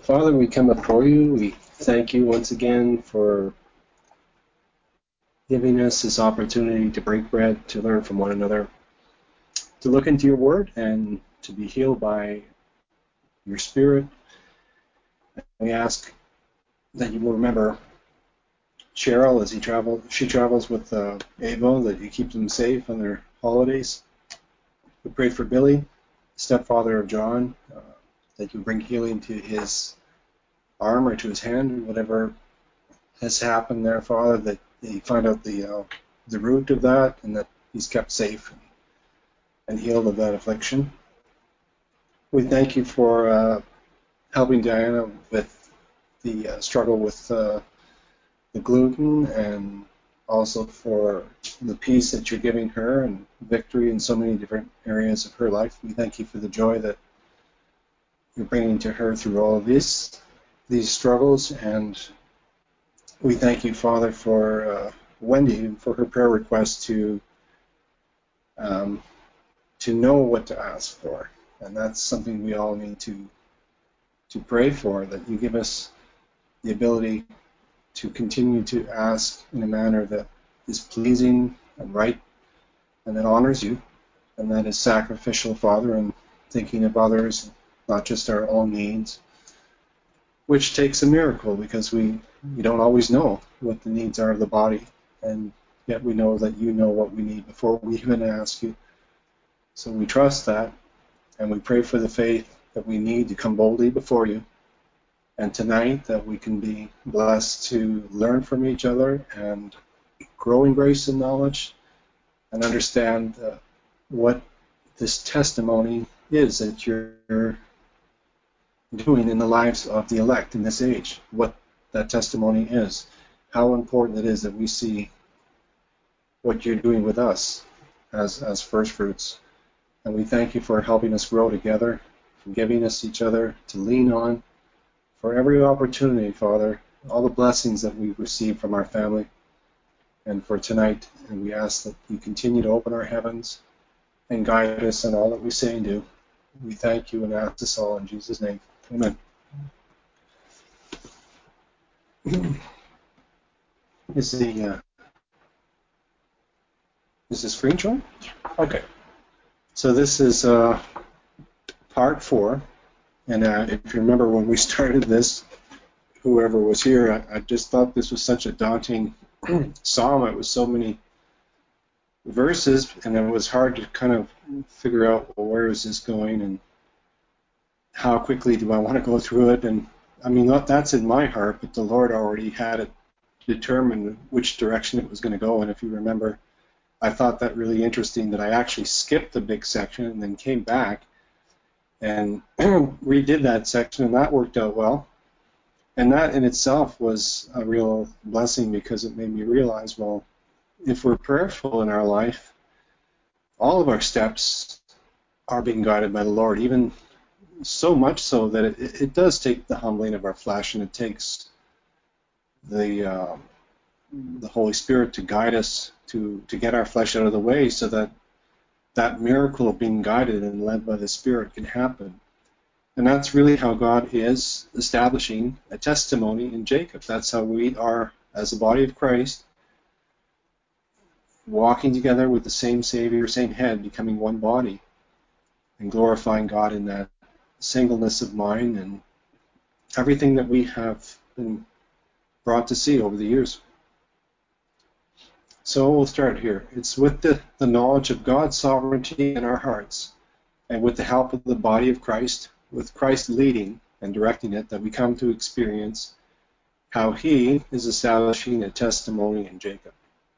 Father, we come before you. We thank you once again for giving us this opportunity to break bread, to learn from one another, to look into your word, and to be healed by your spirit. We ask that you will remember Cheryl as she travels with Ava, that you keep them safe on their holidays. We pray for Billy, stepfather of John, that you bring healing to his arm or to his hand, whatever has happened there, Father, that you find out the root of that, and that he's kept safe and healed of that affliction. We thank you for helping Diana with the struggle with the gluten, and also for the peace that you're giving her and victory in so many different areas of her life. We thank you for the joy that you're bringing to her through all of these struggles, and we thank you, Father, for Wendy, for her prayer request to know what to ask for, and that's something we all need to pray for, that you give us the ability to continue to ask in a manner that is pleasing and right, and that honors you, and that is sacrificial, Father, and thinking of others, not just our own needs, which takes a miracle, because we don't always know what the needs are of the body, and yet we know that you know what we need before we even ask you. So we trust that, and we pray for the faith that we need to come boldly before you. And tonight, that we can be blessed to learn from each other and grow in grace and knowledge, and understand what this testimony is that you're doing in the lives of the elect in this age, what that testimony is, how important it is that we see what you're doing with us as first fruits. And we thank you for helping us grow together, for giving us each other to lean on, for every opportunity, Father, all the blessings that we've received from our family, and for tonight. And we ask that you continue to open our heavens and guide us in all that we say and do. We thank you and ask this all in Jesus' name. Amen. Is the screen showing? Okay. So this is part 4. And if you remember when we started this, whoever was here, I just thought this was such a daunting psalm. It was so many verses, and it was hard to kind of figure out, well, where is this going, and how quickly do I want to go through it? And I mean, that's in my heart, but the Lord already had it determined which direction it was going to go. And if you remember, I thought that really interesting that I actually skipped the big section and then came back and redid that section, and that worked out well. And that in itself was a real blessing, because it made me realize, well, if we're prayerful in our life, all of our steps are being guided by the Lord, even so much so that it does take the humbling of our flesh, and it takes the Holy Spirit to guide us, to get our flesh out of the way, so that that miracle of being guided and led by the Spirit can happen. And that's really how God is establishing a testimony in Jacob. That's how we are, as the body of Christ, walking together with the same Savior, same head, becoming one body, and glorifying God in that singleness of mind and everything that we have been brought to see over the years. So we'll start here. It's with the knowledge of God's sovereignty in our hearts, and with the help of the body of Christ, with Christ leading and directing it, that we come to experience how he is establishing a testimony in Jacob.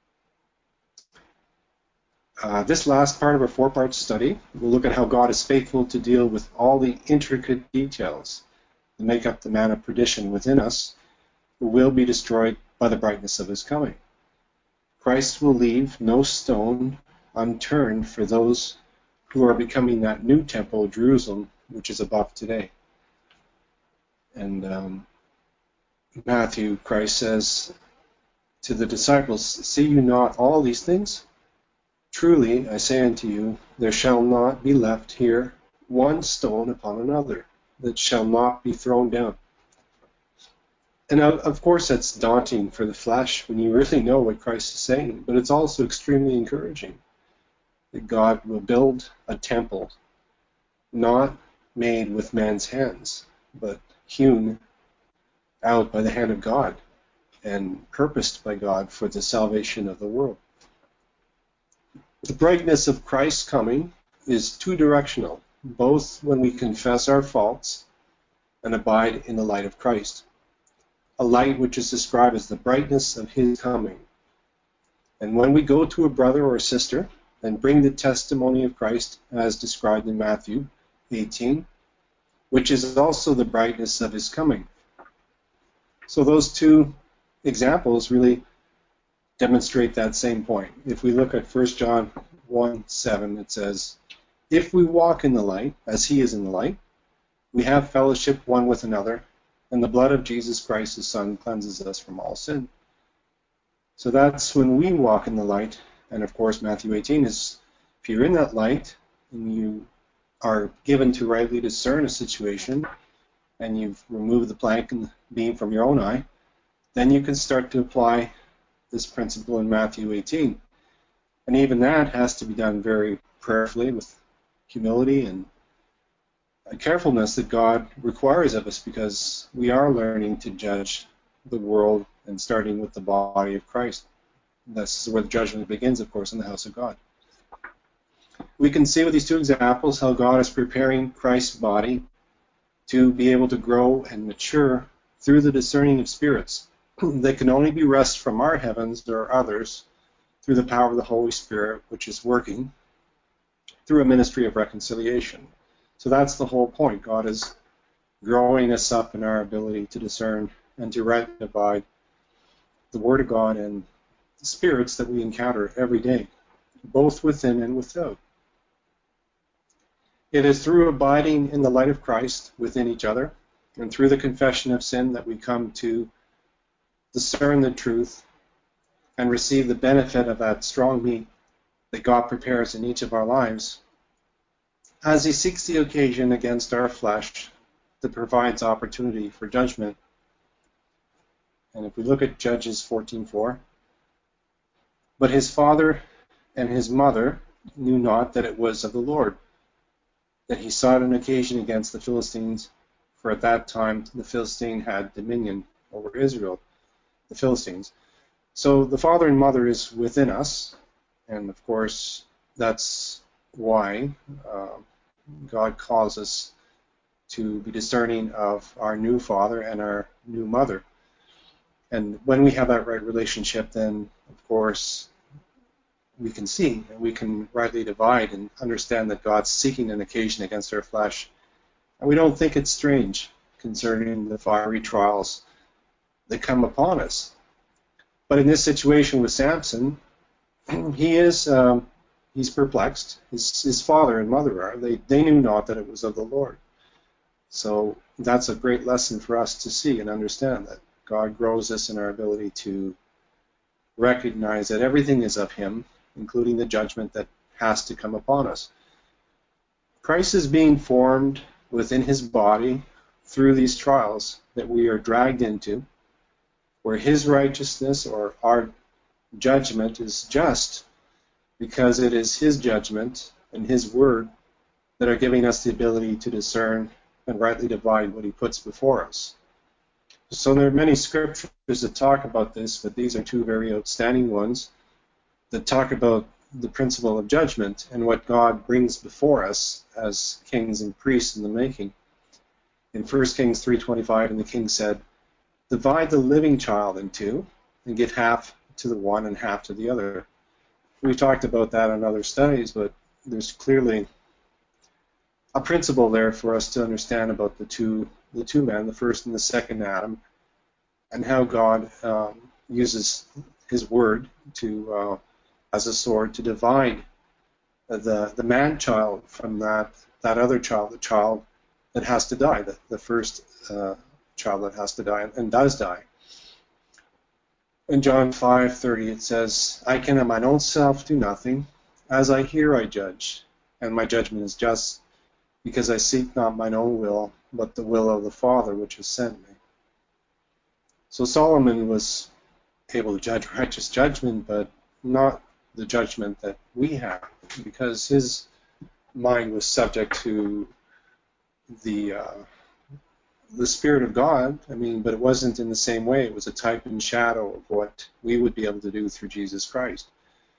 This last part of our 4-part study, we'll look at how God is faithful to deal with all the intricate details that make up the man of perdition within us, who will be destroyed by the brightness of his coming. Christ will leave no stone unturned for those who are becoming that new temple of Jerusalem, which is above today. And Matthew, Christ says to the disciples, "See you not all these things? Truly, I say unto you, there shall not be left here one stone upon another that shall not be thrown down." And of course, that's daunting for the flesh when you really know what Christ is saying, but it's also extremely encouraging that God will build a temple not made with man's hands, but hewn out by the hand of God and purposed by God for the salvation of the world. The brightness of Christ's coming is two-directional, both when we confess our faults and abide in the light of Christ, a light which is described as the brightness of his coming. And when we go to a brother or a sister and bring the testimony of Christ as described in Matthew 18, which is also the brightness of his coming. So those two examples really demonstrate that same point. If we look at 1 John 1:7, it says, "If we walk in the light, as he is in the light, we have fellowship one with another, and the blood of Jesus Christ, his Son, cleanses us from all sin." So that's when we walk in the light. And of course, Matthew 18 is, if you're in that light and you are given to rightly discern a situation, and you've removed the plank and the beam from your own eye, then you can start to apply this principle in Matthew 18. And even that has to be done very prayerfully with humility and a carefulness that God requires of us, because we are learning to judge the world, and starting with the body of Christ. This is where the judgment begins, of course, in the house of God. We can see with these two examples how God is preparing Christ's body to be able to grow and mature through the discerning of spirits that can only be wrested from our heavens or others through the power of the Holy Spirit, which is working through a ministry of reconciliation. So that's the whole point. God is growing us up in our ability to discern and to rightly divide the Word of God and the spirits that we encounter every day, both within and without. It is through abiding in the light of Christ within each other and through the confession of sin that we come to discern the truth and receive the benefit of that strong meat that God prepares in each of our lives as he seeks the occasion against our flesh that provides opportunity for judgment. And if we look at Judges 14:4, "But his father and his mother knew not that it was of the Lord, that he sought an occasion against the Philistines, for at that time the Philistine had dominion over Israel," the Philistines. So the father and mother is within us, and of course that's why God calls us to be discerning of our new father and our new mother. And when we have that right relationship, then of course we can see and we can rightly divide and understand that God's seeking an occasion against our flesh. And we don't think it's strange concerning the fiery trials that come upon us. But in this situation with Samson, he's perplexed. His father and mother are. They knew not that it was of the Lord. So that's a great lesson for us to see and understand, that God grows us in our ability to recognize that everything is of him, including the judgment that has to come upon us. Christ is being formed within his body through these trials that we are dragged into, where his righteousness or our judgment is just because it is his judgment and his word that are giving us the ability to discern and rightly divide what he puts before us. So there are many scriptures that talk about this, but these are two very outstanding ones that talk about the principle of judgment and what God brings before us as kings and priests in the making. In 1 Kings 3:25, and the king said, "Divide the living child in two, and give half to the one and half to the other." We've talked about that in other studies, but there's clearly a principle there for us to understand about the two men, the first and the second Adam, and how God uses his word to as a sword to divide the man child from that other child, the child that has to die, the first child that has to die and does die. In John 5:30 it says, "I can of mine own self do nothing. As I hear I judge, and my judgment is just, because I seek not mine own will, but the will of the Father which has sent me." So Solomon was able to judge righteous judgment, but not the judgment that we have, because his mind was subject to the Spirit of God. I mean, but it wasn't in the same way. It was a type and shadow of what we would be able to do through Jesus Christ.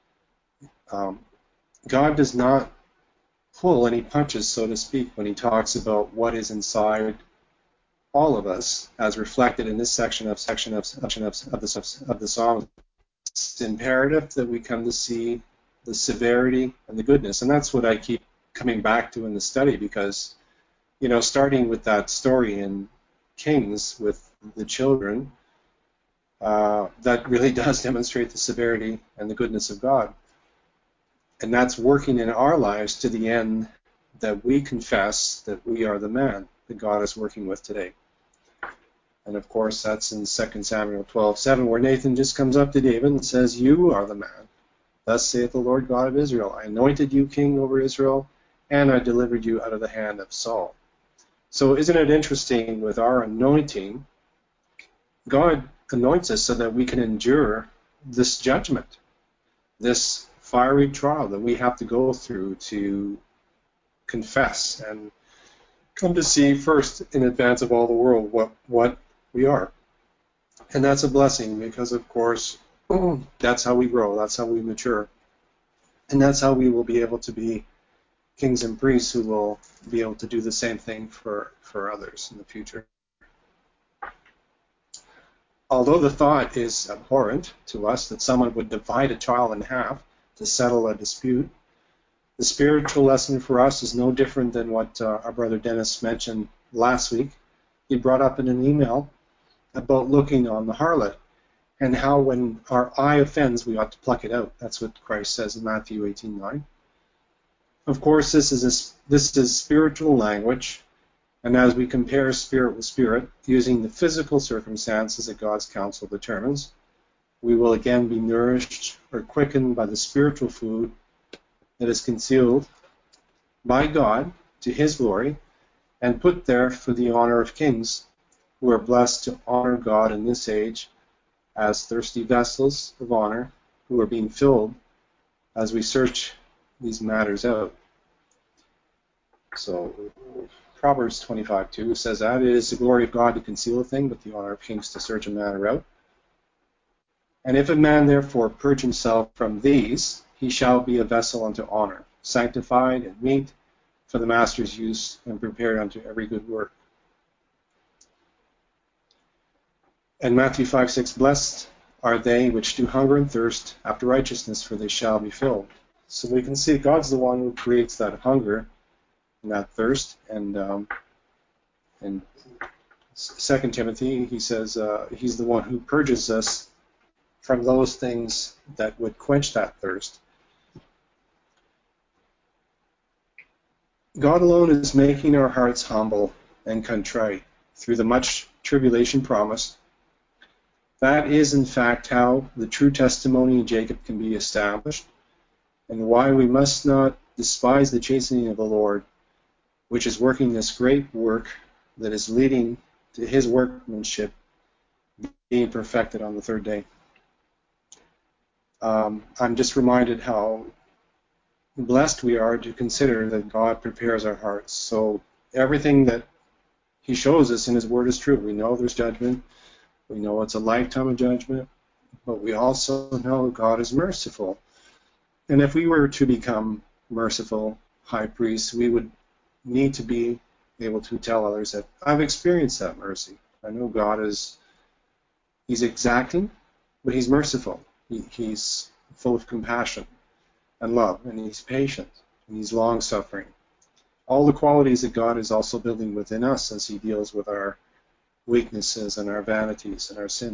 God does not pull any punches, so to speak, when he talks about what is inside all of us, as reflected in this section of the Psalms. It's imperative that we come to see the severity and the goodness, and that's what I keep coming back to in the study, because, starting with that story in Kings with the children, that really does demonstrate the severity and the goodness of God. And that's working in our lives to the end that we confess that we are the man that God is working with today. And of course, that's in 2 Samuel 12:7, where Nathan just comes up to David and says, "You are the man. Thus saith the Lord God of Israel, I anointed you king over Israel, and I delivered you out of the hand of Saul." So isn't it interesting, with our anointing, God anoints us so that we can endure this judgment, this fiery trial that we have to go through to confess and come to see first in advance of all the world what we are. And that's a blessing, because of course that's how we grow, that's how we mature, and that's how we will be able to be kings and priests who will be able to do the same thing for others in the future. Although the thought is abhorrent to us that someone would divide a child in half to settle a dispute, the spiritual lesson for us is no different than what our brother Dennis mentioned last week. He brought up in an email about looking on the harlot, and how when our eye offends, we ought to pluck it out. That's what Christ says in Matthew 18:9. Of course, this is spiritual language, and as we compare spirit with spirit, using the physical circumstances that God's counsel determines, we will again be nourished or quickened by the spiritual food that is concealed by God to his glory, and put there for the honor of kings, who are blessed to honor God in this age as thirsty vessels of honor, who are being filled as we search these matters out. So Proverbs 25:2 says that it is the glory of God to conceal a thing, but the honor of kings to search a matter out. And if a man therefore purge himself from these, he shall be a vessel unto honor, sanctified and meet for the master's use, and prepared unto every good work. And Matthew 5:6, blessed are they which do hunger and thirst after righteousness, for they shall be filled. So we can see God's the one who creates that hunger and that thirst. And in 2 Timothy, he says he's the one who purges us from those things that would quench that thirst. God alone is making our hearts humble and contrite through the much tribulation promised. That is, in fact, how the true testimony of Jacob can be established, and why we must not despise the chastening of the Lord, which is working this great work that is leading to his workmanship being perfected on the third day. I'm just reminded how blessed we are to consider that God prepares our hearts. So everything that he shows us in his word is true. We know there's judgment. We know it's a lifetime of judgment. But we also know God is merciful. And if we were to become merciful high priests, we would need to be able to tell others that I've experienced that mercy. I know God he's exacting, but he's merciful. He's full of compassion and love, and he's patient, and he's long-suffering. All the qualities that God is also building within us as he deals with our weaknesses and our vanities and our sin.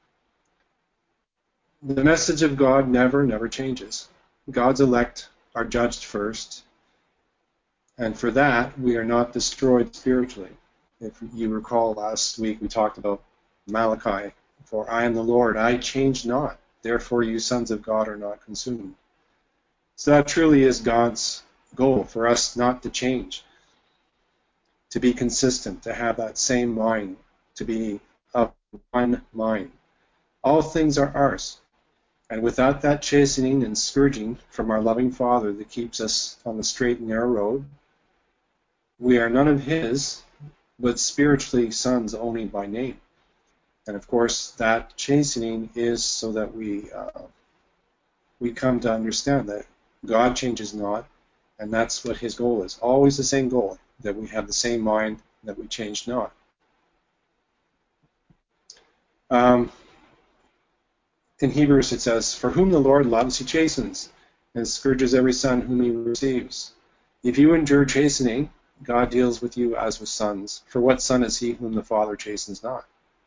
The message of God never changes. God's elect are judged first, and for that we are not destroyed spiritually. If you recall, last week we talked about Malachi, for I am the Lord, I change not, therefore you sons of God are not consumed. So that truly is God's goal, for us not to change, to be consistent, to have that same mind, to be of one mind. All things are ours. And without that chastening and scourging from our loving Father that keeps us on the straight and narrow road, we are none of His, but spiritually sons only by name. And of course, that chastening is so that we come to understand that God changes not, and that's what His goal is. Always the same goal, that we have the same mind, that we change not. In Hebrews it says, "For whom the Lord loves, He chastens, and scourges every son whom He receives. If you endure chastening, God deals with you as with sons. For what son is he whom the Father chastens not?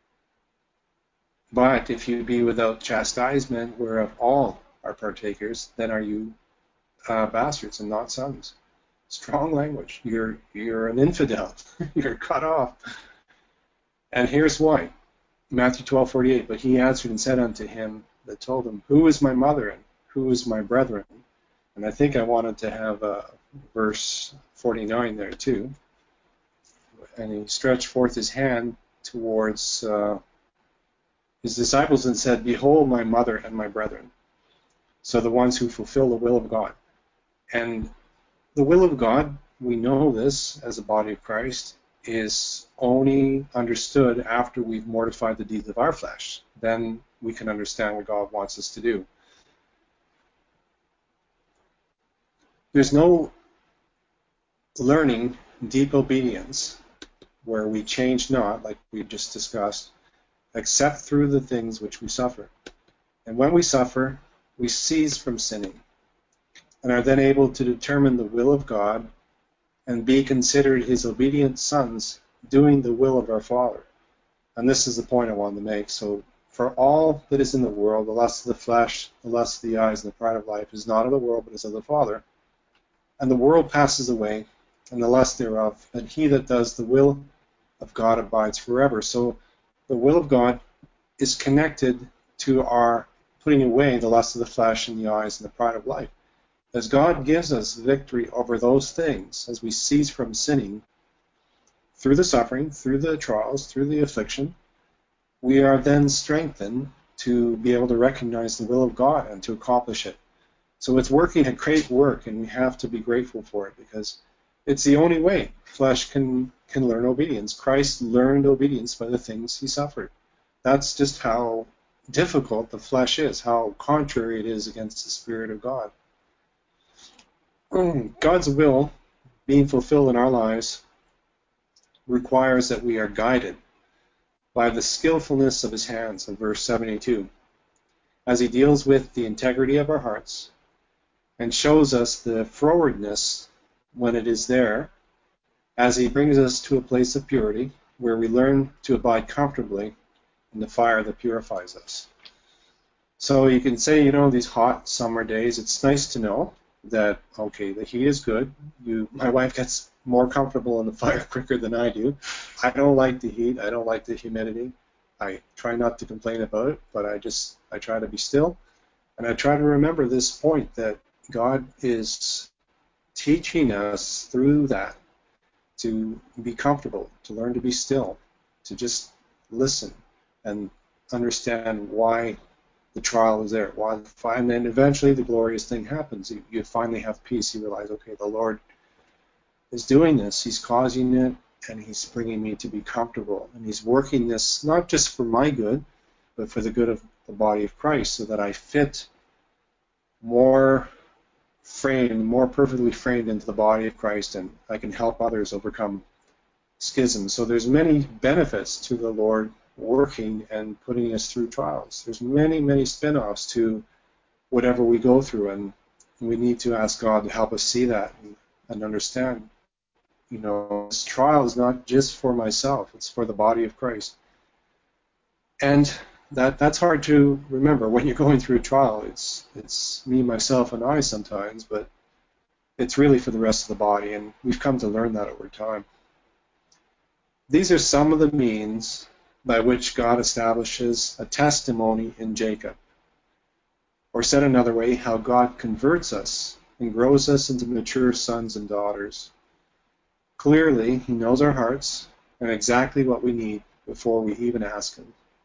But if you be without chastisement, whereof all are partakers, then are you bastards and not sons." Strong language. You're an infidel. You're cut off. And here's why. Matthew 12:48. "But he answered and said unto him that told him, Who is my mother, and who is my brethren?" And I think I wanted to have verse 49 there too. "And he stretched forth his hand towards his disciples and said, Behold my mother and my brethren." So the ones who fulfill the will of God. And the will of God, we know this as a body of Christ, is only understood after we've mortified the deeds of our flesh. Then we can understand what God wants us to do. There's no learning deep obedience where we change not, like we just discussed, except through the things which we suffer. And when we suffer, we cease from sinning and are then able to determine the will of God and be considered His obedient sons, doing the will of our Father. And this is the point I wanted to make. So for all that is in the world, the lust of the flesh, the lust of the eyes, and the pride of life is not of the world, but is of the Father. And the world passes away, and the lust thereof, but he that does the will of God abides forever. So the will of God is connected to our putting away the lust of the flesh and the eyes and the pride of life. As God gives us victory over those things, as we cease from sinning, through the suffering, through the trials, through the affliction, we are then strengthened to be able to recognize the will of God and to accomplish it. So it's working a great work, and we have to be grateful for it because it's the only way flesh can learn obedience. Christ learned obedience by the things He suffered. That's just how difficult the flesh is, how contrary it is against the Spirit of God. God's will being fulfilled in our lives requires that we are guided by the skillfulness of His hands in verse 72, as He deals with the integrity of our hearts and shows us the frowardness when it is there, as He brings us to a place of purity where we learn to abide comfortably in the fire that purifies us. So you can say, these hot summer days, it's nice to know that, okay, the heat is good. My wife gets more comfortable in the fire quicker than I do. I don't like the heat. I don't like the humidity. I try not to complain about it, but I try to be still. And I try to remember this point that God is teaching us through that to be comfortable, to learn to be still, to just listen and understand why the trial is there. And then eventually the glorious thing happens. You finally have peace. You realize, okay, the Lord is doing this. He's causing it, and He's bringing me to be comfortable. And He's working this not just for my good, but for the good of the body of Christ, so that I fit more perfectly framed into the body of Christ, and I can help others overcome schisms. So there's many benefits to the Lord working and putting us through trials. There's many, many spin-offs to whatever we go through, and we need to ask God to help us see that and understand, this trial is not just for myself, it's for the body of Christ. And that's hard to remember when you're going through a trial. It's me, myself, and I sometimes, but it's really for the rest of the body, and we've come to learn that over time. These are some of the means by which God establishes a testimony in Jacob. Or said another way, how God converts us and grows us into mature sons and daughters. Clearly, He knows our hearts and exactly what we need before we even ask Him.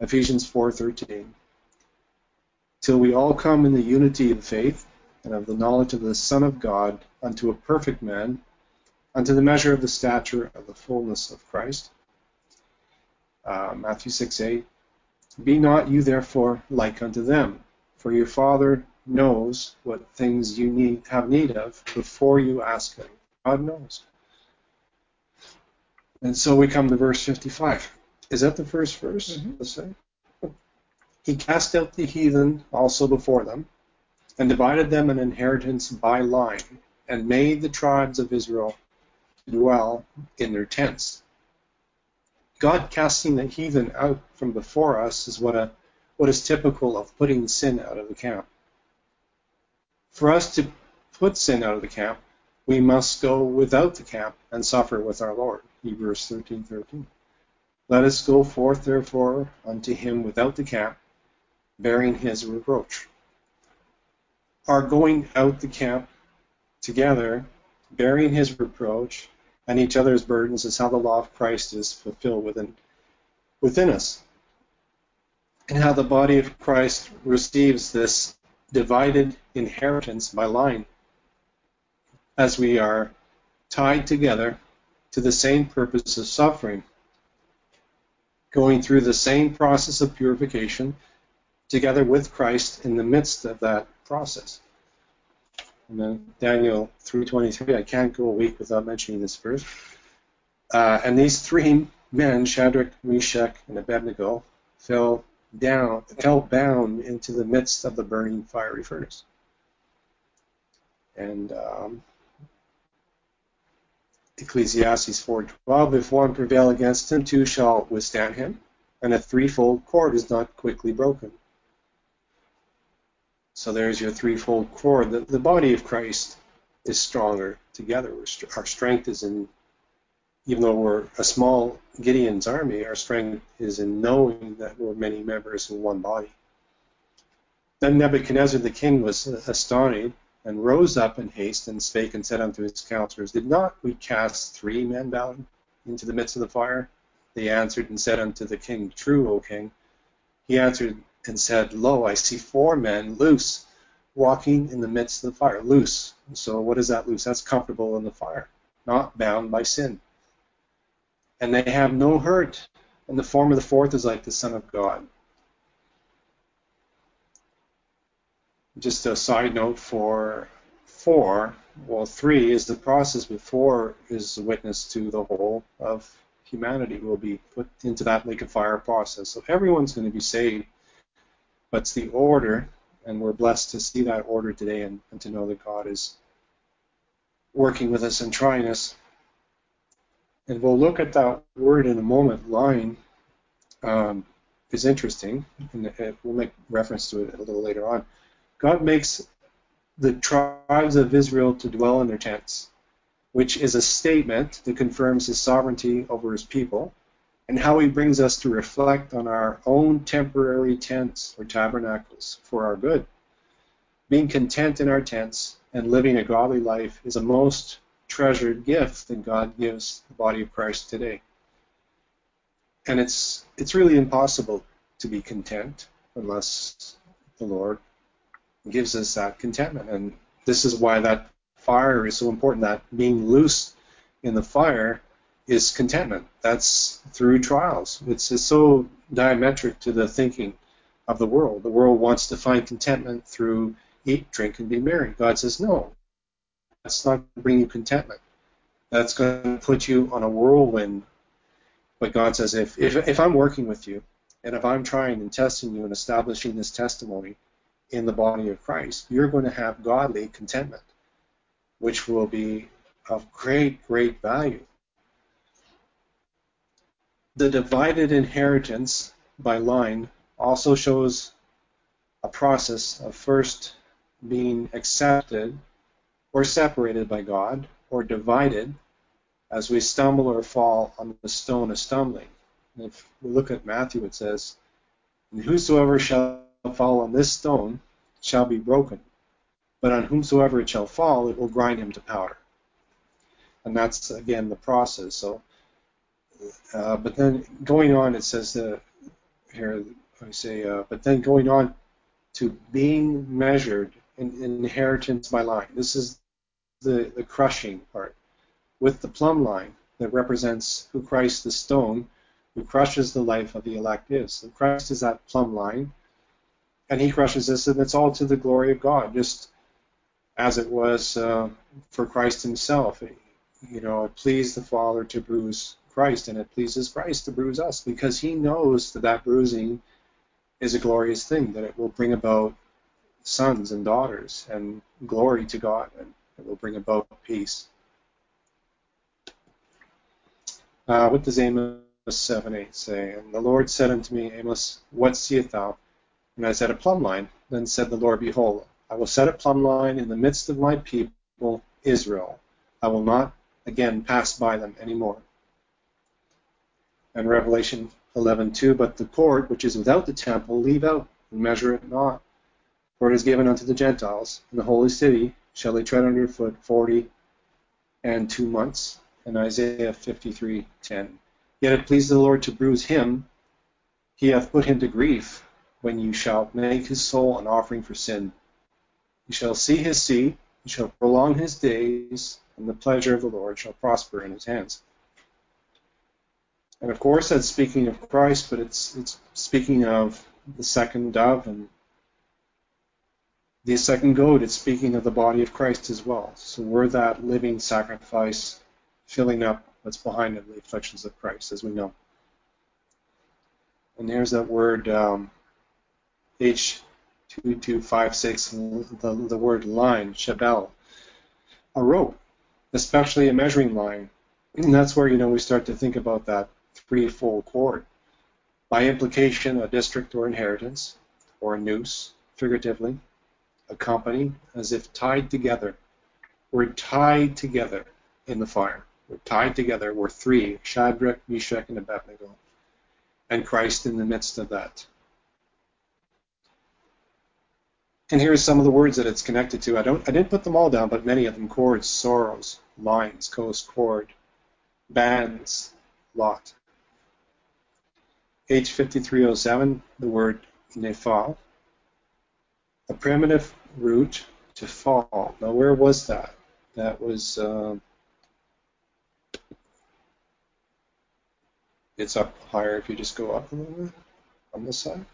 Ephesians 4:13. Till we all come in the unity of faith and of the knowledge of the Son of God unto a perfect man, unto the measure of the stature of the fullness of Christ. Matthew 6:8. Be not you therefore like unto them, for your Father knows what things you have need of before you ask him. God knows. And so we come to verse 55. Is that the first verse? Mm-hmm. Let's say. He cast out the heathen also before them, and divided them an inheritance by line, and made the tribes of Israel dwell in their tents. God casting the heathen out from before us is what is typical of putting sin out of the camp. For us to put sin out of the camp, we must go without the camp and suffer with our Lord. Hebrews 13:13. Let us go forth therefore unto him without the camp, bearing his reproach. Our going out the camp together, bearing his reproach and each other's burdens, is how the law of Christ is fulfilled within us, and how the body of Christ receives this divided inheritance by line, as we are tied together to the same purpose of suffering, going through the same process of purification together with Christ in the midst of that process. And then Daniel 3:23, I can't go a week without mentioning this verse. And these three men, Shadrach, Meshach, and Abednego, fell bound into the midst of the burning fiery furnace. And Ecclesiastes 4:12, if one prevail against him, two shall withstand him, and a threefold cord is not quickly broken. So there's your threefold cord. The body of Christ is stronger together. Our strength is in, even though we're a small Gideon's army, our strength is in knowing that we're many members in one body. Then Nebuchadnezzar the king was astonished, and rose up in haste, and spake and said unto his counselors, Did not we cast 3 men down into the midst of the fire? They answered and said unto the king, True, O king. He answered and said, Lo, I see 4 men loose, walking in the midst of the fire. Loose. So what is that loose? That's comfortable in the fire, not bound by sin. And they have no hurt. And the form of the fourth is like the Son of God. Just a side note for 4, well, 3 is the process before is a witness to the whole of humanity will be put into that lake of fire process. So everyone's going to be saved, but it's the order, and we're blessed to see that order today and to know that God is working with us and trying us. And we'll look at that word in a moment. Line is interesting, and we'll make reference to it a little later on. God makes the tribes of Israel to dwell in their tents, which is a statement that confirms his sovereignty over his people, and how he brings us to reflect on our own temporary tents or tabernacles for our good. Being content in our tents and living a godly life is a most treasured gift that God gives the body of Christ today. And it's really impossible to be content unless the Lord gives us that contentment. And this is why that fire is so important, that being loose in the fire is contentment. That's through trials. It's so diametric to the thinking of the world. The world wants to find contentment through eat, drink, and be merry. God says, no, that's not going to bring you contentment. That's going to put you on a whirlwind. But God says, if I'm working with you, and if I'm trying and testing you and establishing this testimony in the body of Christ, you're going to have godly contentment, which will be of great, great value. The divided inheritance by line also shows a process of first being accepted or separated by God, or divided as we stumble or fall on the stone of stumbling. And if we look at Matthew, it says, And whosoever shall fall on this stone shall be broken, but on whomsoever it shall fall, it will grind him to powder. And that's, again, the process. So, but then going on, it says here I say, but then going on to being measured in inheritance by line. This is the crushing part. With the plumb line that represents who Christ the stone, who crushes the life of the elect is. So Christ is that plumb line, and he crushes this, and it's all to the glory of God, just as it was for Christ himself. It pleased the Father to bruise Christ, and it pleases Christ to bruise us, because he knows that bruising is a glorious thing, that it will bring about sons and daughters and glory to God, and it will bring about peace. What does Amos 7:8 say? And the Lord said unto me, Amos, what seest thou? And I said, a plumb line. Then said the Lord, behold, I will set a plumb line in the midst of my people, Israel. I will not again pass by them anymore. And Revelation 11:2, but the court which is without the temple leave out, and measure it not. For it is given unto the Gentiles, in the holy city shall they tread under foot 42 months. And Isaiah 53:10. Yet it pleased the Lord to bruise him, he hath put him to grief, when you shall make his soul an offering for sin. You shall see his seed, you shall prolong his days, and the pleasure of the Lord shall prosper in his hands. And of course that's speaking of Christ, but it's speaking of the second dove and the second goat. It's speaking of the body of Christ as well. So we're that living sacrifice, filling up what's behind it, the afflictions of Christ, as we know. And there's that word H2256, the word line, shabel, a rope, especially a measuring line. And that's where we start to think about that threefold cord. By implication, a district or inheritance, or a noose, figuratively, a company, as if tied together. We're tied together in the fire. We're tied together. We're three, Shadrach, Meshach, and Abednego, and Christ in the midst of that. And here's some of the words that it's connected to. I didn't put them all down, but many of them: cords, sorrows, lines, coast, cord, bands, lot. H5307, the word nephal, a primitive root to fall. Now, where was that? That was, it's up higher if you just go up a little bit on this side.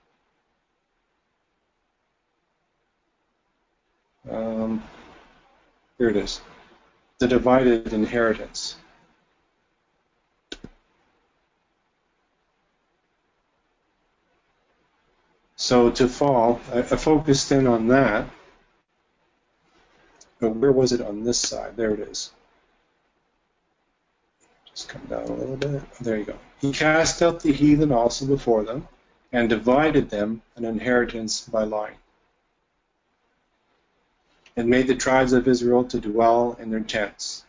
Here it is. The divided inheritance. So to fall, I focused in on that, but where was it on this side? There it is. Just come down a little bit. There you go. He cast out the heathen also before them, and divided them an inheritance by line, and made the tribes of Israel to dwell in their tents.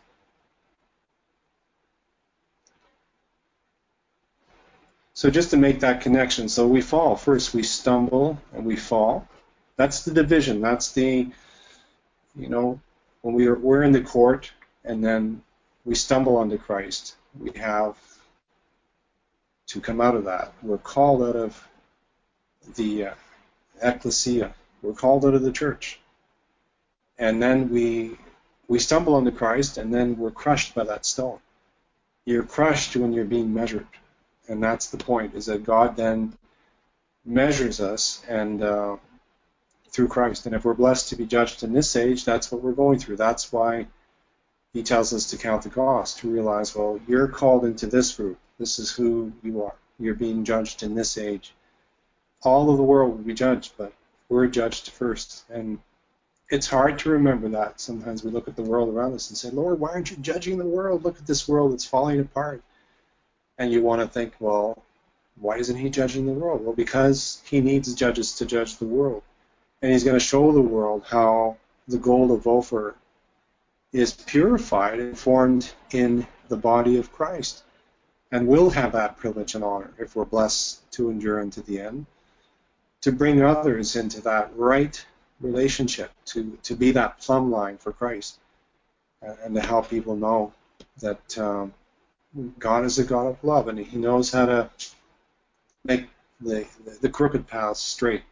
So just to make that connection, so we fall. First we stumble and we fall. That's the division. That's the, when we're in the court and then we stumble onto Christ, we have to come out of that. We're called out of the ecclesia. We're called out of the church. And then we stumble onto Christ, and then we're crushed by that stone. You're crushed when you're being measured. And that's the point, is that God then measures us and through Christ. And if we're blessed to be judged in this age, that's what we're going through. That's why he tells us to count the cost, to realize, well, you're called into this group. This is who you are. You're being judged in this age. All of the world will be judged, but we're judged first. And it's hard to remember that. Sometimes we look at the world around us and say, Lord, why aren't you judging the world? Look at this world that's falling apart. And you want to think, well, why isn't he judging the world? Well, because he needs judges to judge the world. And he's going to show the world how the gold of Ophir is purified and formed in the body of Christ. And we'll have that privilege and honor, if we're blessed to endure unto the end, to bring others into that right relationship, to be that plumb line for Christ, and to help people know that God is a God of love, and he knows how to make the crooked path straight.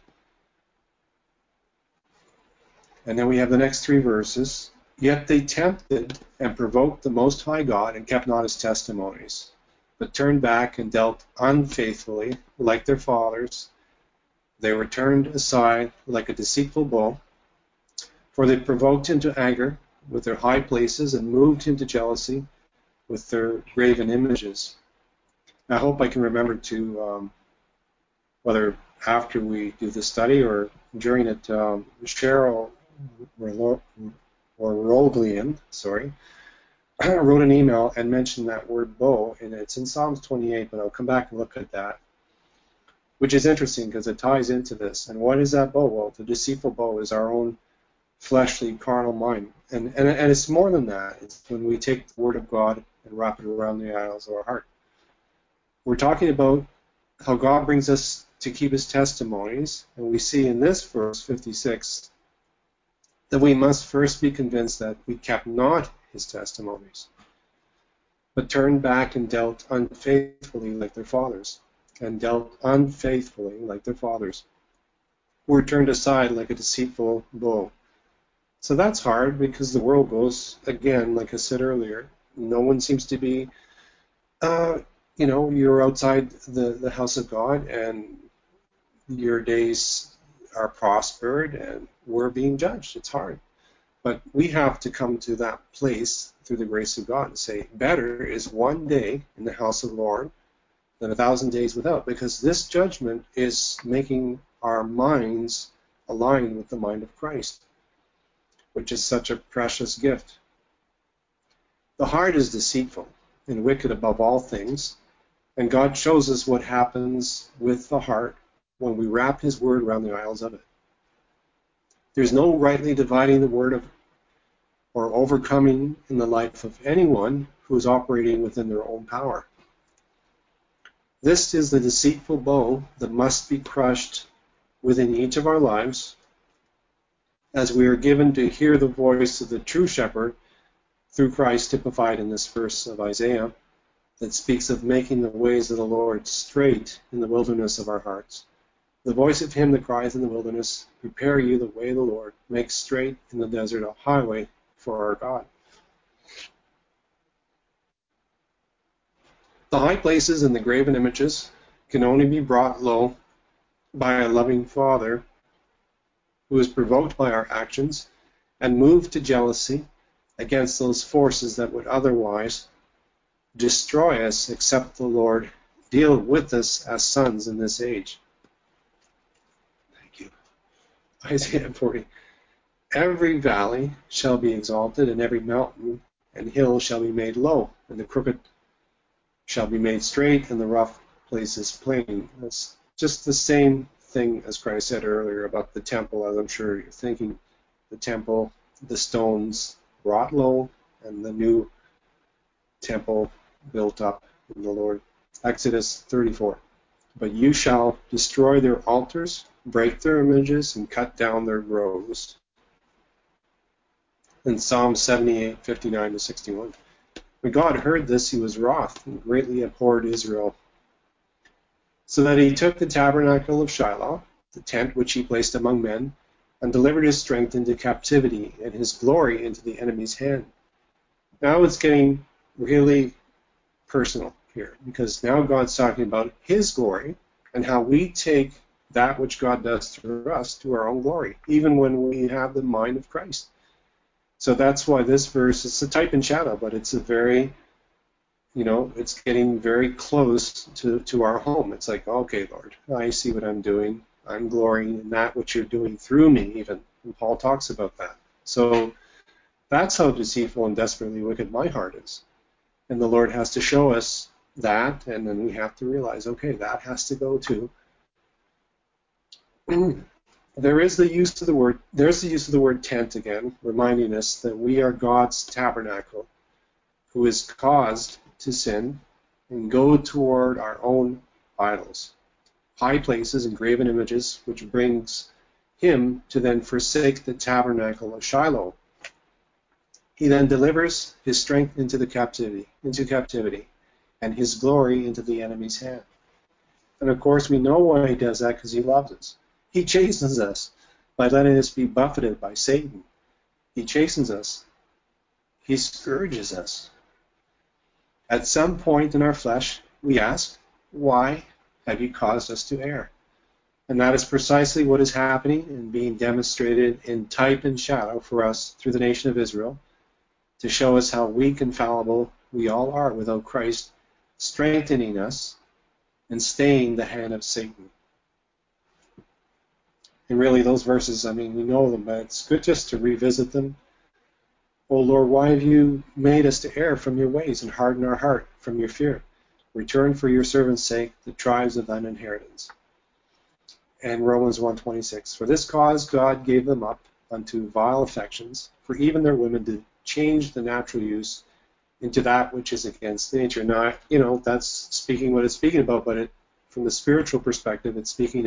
And then we have the next three verses. Yet they tempted and provoked the Most High God and kept not his testimonies, but turned back and dealt unfaithfully like their fathers. They were turned aside like a deceitful bow, for they provoked him to anger with their high places and moved him to jealousy with their graven images. I hope I can remember to, whether after we do the study or during it, Cheryl Roglian, wrote an email and mentioned that word bow, and it's in Psalms 28, but I'll come back and look at that, which is interesting because it ties into this. And what is that bow? Well, the deceitful bow is our own fleshly, carnal mind. And it's more than that. It's when we take the Word of God and wrap it around the idols of our heart. We're talking about how God brings us to keep his testimonies, and we see in this verse 56 that we must first be convinced that we kept not his testimonies, but turned back and dealt unfaithfully like their fathers. And dealt unfaithfully like their fathers. Were turned aside like a deceitful bow. So that's hard because the world goes, again, like I said earlier, no one seems to be, you're outside the house of God and your days are prospered and we're being judged. It's hard. But we have to come to that place through the grace of God and say, better is one day in the house of the Lord than 1,000 days without, because this judgment is making our minds align with the mind of Christ, which is such a precious gift. The heart is deceitful and wicked above all things, and God shows us what happens with the heart when we wrap his word around the idols of it. There's no rightly dividing the word of or overcoming in the life of anyone who is operating within their own power. This is the deceitful bow that must be crushed within each of our lives as we are given to hear the voice of the true shepherd through Christ, typified in this verse of Isaiah that speaks of making the ways of the Lord straight in the wilderness of our hearts. The voice of him that cries in the wilderness, prepare you the way of the Lord, make straight in the desert a highway for our God. The high places and the graven images can only be brought low by a loving Father who is provoked by our actions and moved to jealousy against those forces that would otherwise destroy us, except the Lord deal with us as sons in this age. Thank you. Isaiah 40. Every valley shall be exalted, and every mountain and hill shall be made low, and the crooked shall be made straight, and the rough places plain. That's just the same thing as Christ said earlier about the temple, as I'm sure you're thinking. The temple, the stones brought low, and the new temple built up in the Lord. Exodus 34. But you shall destroy their altars, break their images, and cut down their groves. In Psalm 78, 59 to 61. When God heard this, he was wroth and greatly abhorred Israel, so that he took the tabernacle of Shiloh, the tent which he placed among men, and delivered his strength into captivity and his glory into the enemy's hand. Now it's getting really personal here, because now God's talking about his glory and how we take that which God does through us to our own glory, even when we have the mind of Christ. So that's why this verse is a type and shadow, but it's a very, it's getting very close to our home. It's like, okay, Lord, I see what I'm doing. I'm glorying in that which you're doing through me, even. And Paul talks about that. So that's how deceitful and desperately wicked my heart is. And the Lord has to show us that, and then we have to realize, okay, that has to go too. There's the use of the word tent again, reminding us that we are God's tabernacle, who is caused to sin and go toward our own idols, high places and graven images, which brings him to then forsake the tabernacle of Shiloh. He then delivers his strength into captivity, and his glory into the enemy's hand. And of course, we know why he does that, because he loves us. He chastens us by letting us be buffeted by Satan. He chastens us. He scourges us. At some point in our flesh, we ask, why have you caused us to err? And that is precisely what is happening and being demonstrated in type and shadow for us through the nation of Israel, to show us how weak and fallible we all are without Christ strengthening us and staying the hand of Satan. And really, those verses, we know them, but it's good just to revisit them. O Lord, why have you made us to err from your ways and harden our heart from your fear? Return for your servants' sake the tribes of thine inheritance. And Romans 1:26, for this cause God gave them up unto vile affections, for even their women did change the natural use into that which is against nature. Now, that's speaking what it's speaking about, but from the spiritual perspective, it's speaking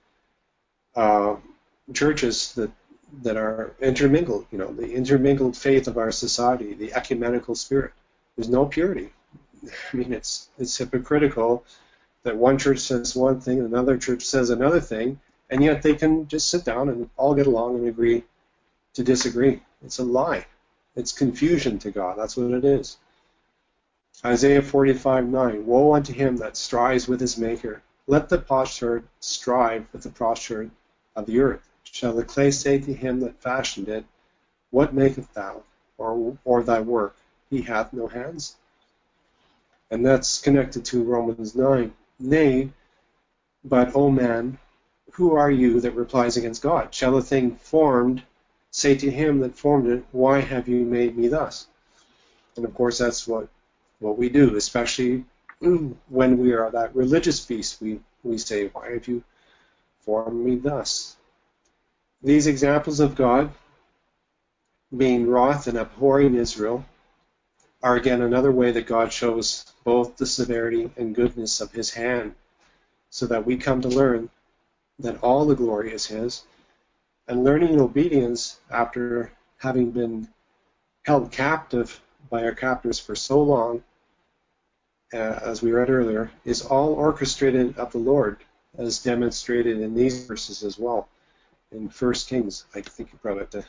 of churches that are intermingled, the intermingled faith of our society, the ecumenical spirit. There's no purity. It's hypocritical that one church says one thing, another church says another thing, and yet they can just sit down and all get along and agree to disagree. It's a lie. It's confusion to God. That's what it is. Isaiah 45:9, woe unto him that strives with his maker. Let the potsherd strive with the potsherd of the earth. Shall the clay say to him that fashioned it, what makest thou, or thy work? He hath no hands. And that's connected to Romans 9. Nay, but, O man, who are you that replies against God? Shall the thing formed say to him that formed it, why have you made me thus? And of course, that's what we do, especially when we are at that religious feast. We say, why have you formed me thus? These examples of God being wroth and abhorring Israel are again another way that God shows both the severity and goodness of his hand, so that we come to learn that all the glory is his, and learning obedience after having been held captive by our captors for so long, as we read earlier, is all orchestrated of the Lord, as demonstrated in these verses as well. In 1 Kings, I think you brought it to.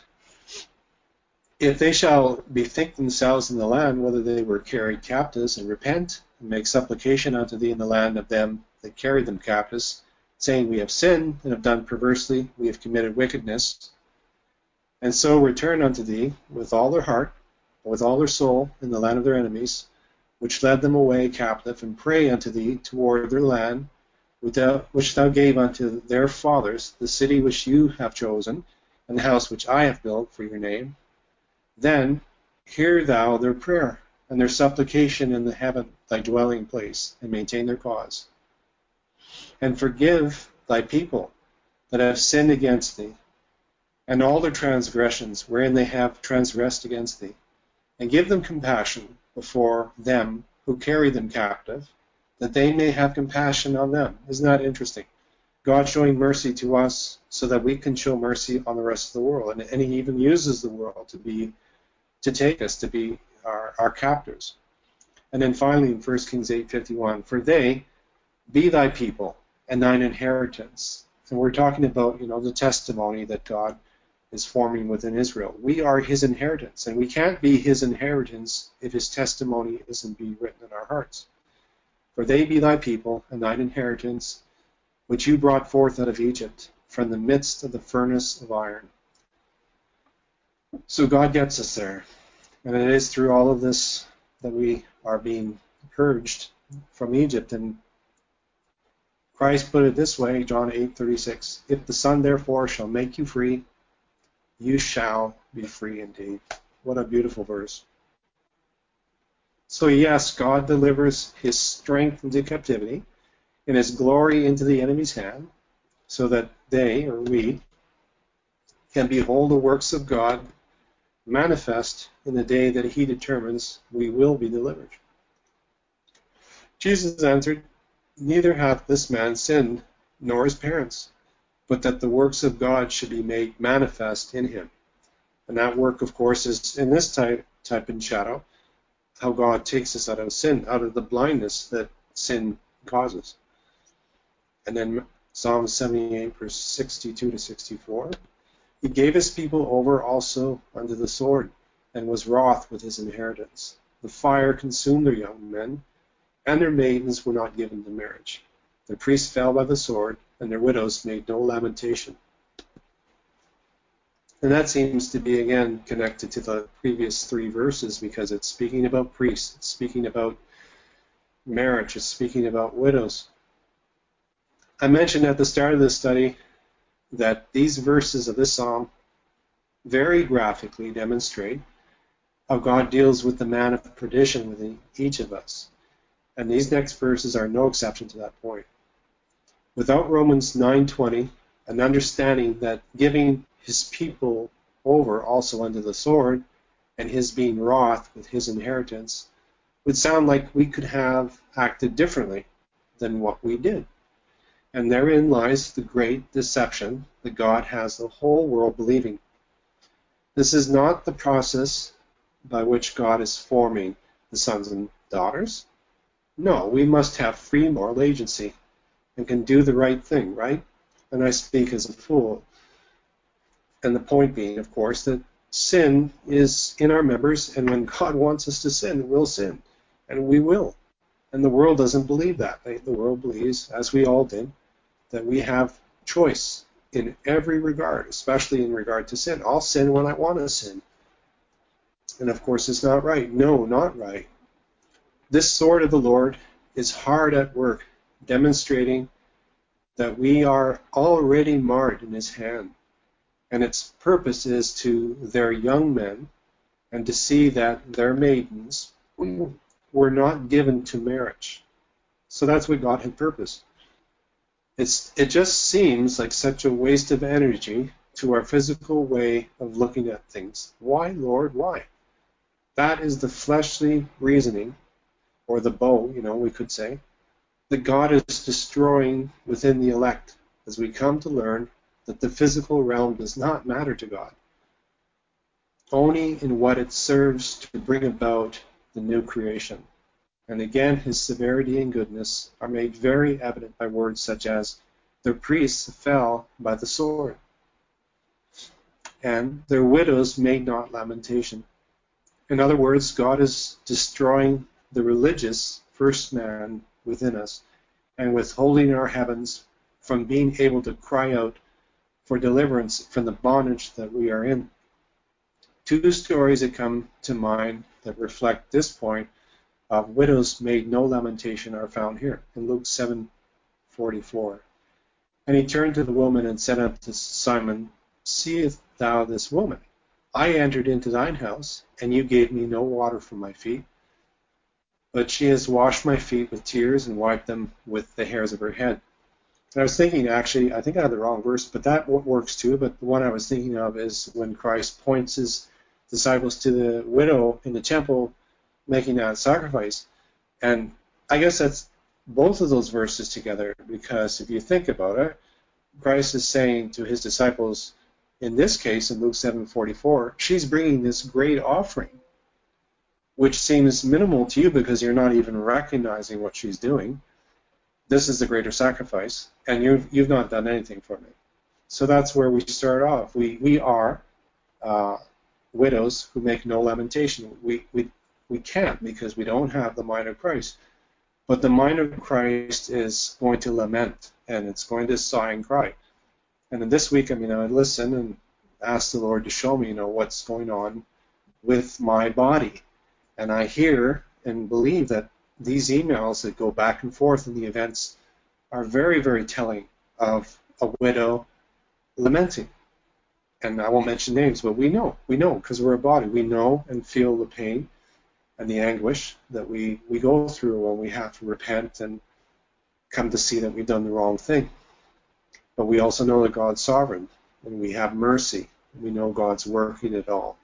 If they shall bethink themselves in the land, whether they were carried captives, and repent, and make supplication unto thee in the land of them that carried them captives, saying, we have sinned, and have done perversely, we have committed wickedness, and so return unto thee with all their heart, and with all their soul, in the land of their enemies, which led them away captive, and pray unto thee toward their land, which thou gave unto their fathers, the city which you have chosen, and the house which I have built for your name, then hear thou their prayer, and their supplication in the heaven, thy dwelling place, and maintain their cause. And forgive thy people that have sinned against thee, and all their transgressions wherein they have transgressed against thee, and give them compassion before them who carry them captive, that they may have compassion on them. Isn't that interesting? God showing mercy to us so that we can show mercy on the rest of the world. And he even uses the world to take us to be our captors. And then finally in 1 Kings 8:51, for they be thy people and thine inheritance. And we're talking about, the testimony that God is forming within Israel. We are his inheritance, and we can't be his inheritance if his testimony isn't being written in our hearts. For they be thy people and thine inheritance, which you brought forth out of Egypt, from the midst of the furnace of iron. So God gets us there. And it is through all of this that we are being purged from Egypt. And Christ put it this way, John 8:36, if the Son therefore shall make you free, you shall be free indeed. What a beautiful verse. So yes, God delivers his strength into captivity and his glory into the enemy's hand, so that they, or we, can behold the works of God manifest in the day that he determines we will be delivered. Jesus answered, neither hath this man sinned, nor his parents, but that the works of God should be made manifest in him. And that work, of course, is in this type and shadow, how God takes us out of sin, out of the blindness that sin causes. And then Psalm 78, verse 62 to 64. He gave his people over also unto the sword, and was wroth with his inheritance. The fire consumed their young men, and their maidens were not given to marriage. Their priests fell by the sword, and their widows made no lamentation. And that seems to be, again, connected to the previous 3 verses, because it's speaking about priests, it's speaking about marriage, it's speaking about widows. I mentioned at the start of this study that these verses of this psalm very graphically demonstrate how God deals with the man of perdition within each of us. And these next verses are no exception to that point. Without Romans 9:20, an understanding that giving his people over also unto the sword, and his being wroth with his inheritance, would sound like we could have acted differently than what we did. And therein lies the great deception that God has the whole world believing. This is not the process by which God is forming the sons and daughters. No, we must have free moral agency and can do the right thing, right? And I speak as a fool. And the point being, of course, that sin is in our members, and when God wants us to sin, we'll sin, and we will. And the world doesn't believe that. The world believes, as we all did, that we have choice in every regard, especially in regard to sin. I'll sin when I want to sin. And of course, it's not right. No, not right. This sword of the Lord is hard at work, demonstrating that we are already marred in his hand. And its purpose is to their young men, and to see that their maidens were not given to marriage. So that's what God had purposed. It just seems like such a waste of energy to our physical way of looking at things. Why, Lord, why? That is the fleshly reasoning, or the bow, we could say, that God is destroying within the elect, as we come to learn that the physical realm does not matter to God, only in what it serves to bring about the new creation. And again, his severity and goodness are made very evident by words such as, their priests fell by the sword, and their widows made not lamentation. In other words, God is destroying the religious first man within us, and withholding our heavens from being able to cry out for deliverance from the bondage that we are in. 2 stories that come to mind that reflect this point of widows made no lamentation are found here in Luke 7:44. And he turned to the woman and said unto Simon, seest thou this woman? I entered into thine house, and you gave me no water for my feet, but she has washed my feet with tears and wiped them with the hairs of her head. And I was thinking, actually, I think I had the wrong verse, but that works too. But the one I was thinking of is when Christ points his disciples to the widow in the temple making that sacrifice. And I guess that's both of those verses together, because if you think about it, Christ is saying to his disciples, in this case, in Luke 7:44, she's bringing this great offering, which seems minimal to you because you're not even recognizing what she's doing. This is the greater sacrifice, and you've not done anything for me. So that's where we start off. We are widows who make no lamentation. We can't, because we don't have the mind of Christ. But the mind of Christ is going to lament, and it's going to sigh and cry. And then this week, I listen and ask the Lord to show me, what's going on with my body. And I hear and believe that these emails that go back and forth in the events are very, very telling of a widow lamenting. And I won't mention names, but we know because we're a body. We know and feel the pain and the anguish that we go through when we have to repent and come to see that we've done the wrong thing. But we also know that God's sovereign, and we have mercy. We know God's working it all.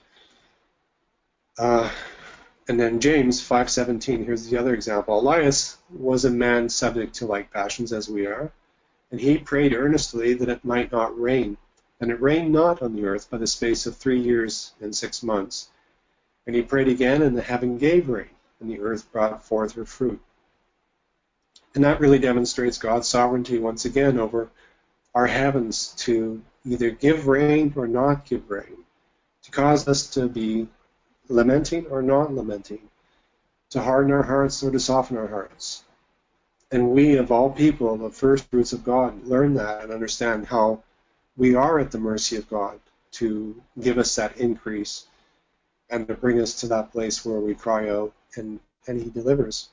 And then James 5:17, here's the other example. Elias was a man subject to like passions as we are, and he prayed earnestly that it might not rain. And it rained not on the earth by the space of 3 years and 6 months. And he prayed again, and the heaven gave rain, and the earth brought forth her fruit. And that really demonstrates God's sovereignty once again over our heavens to either give rain or not give rain, to cause us to be lamenting or not lamenting, to harden our hearts or to soften our hearts. And we, of all people, the first fruits of God, learn that and understand how we are at the mercy of God to give us that increase and to bring us to that place where we cry out and He delivers.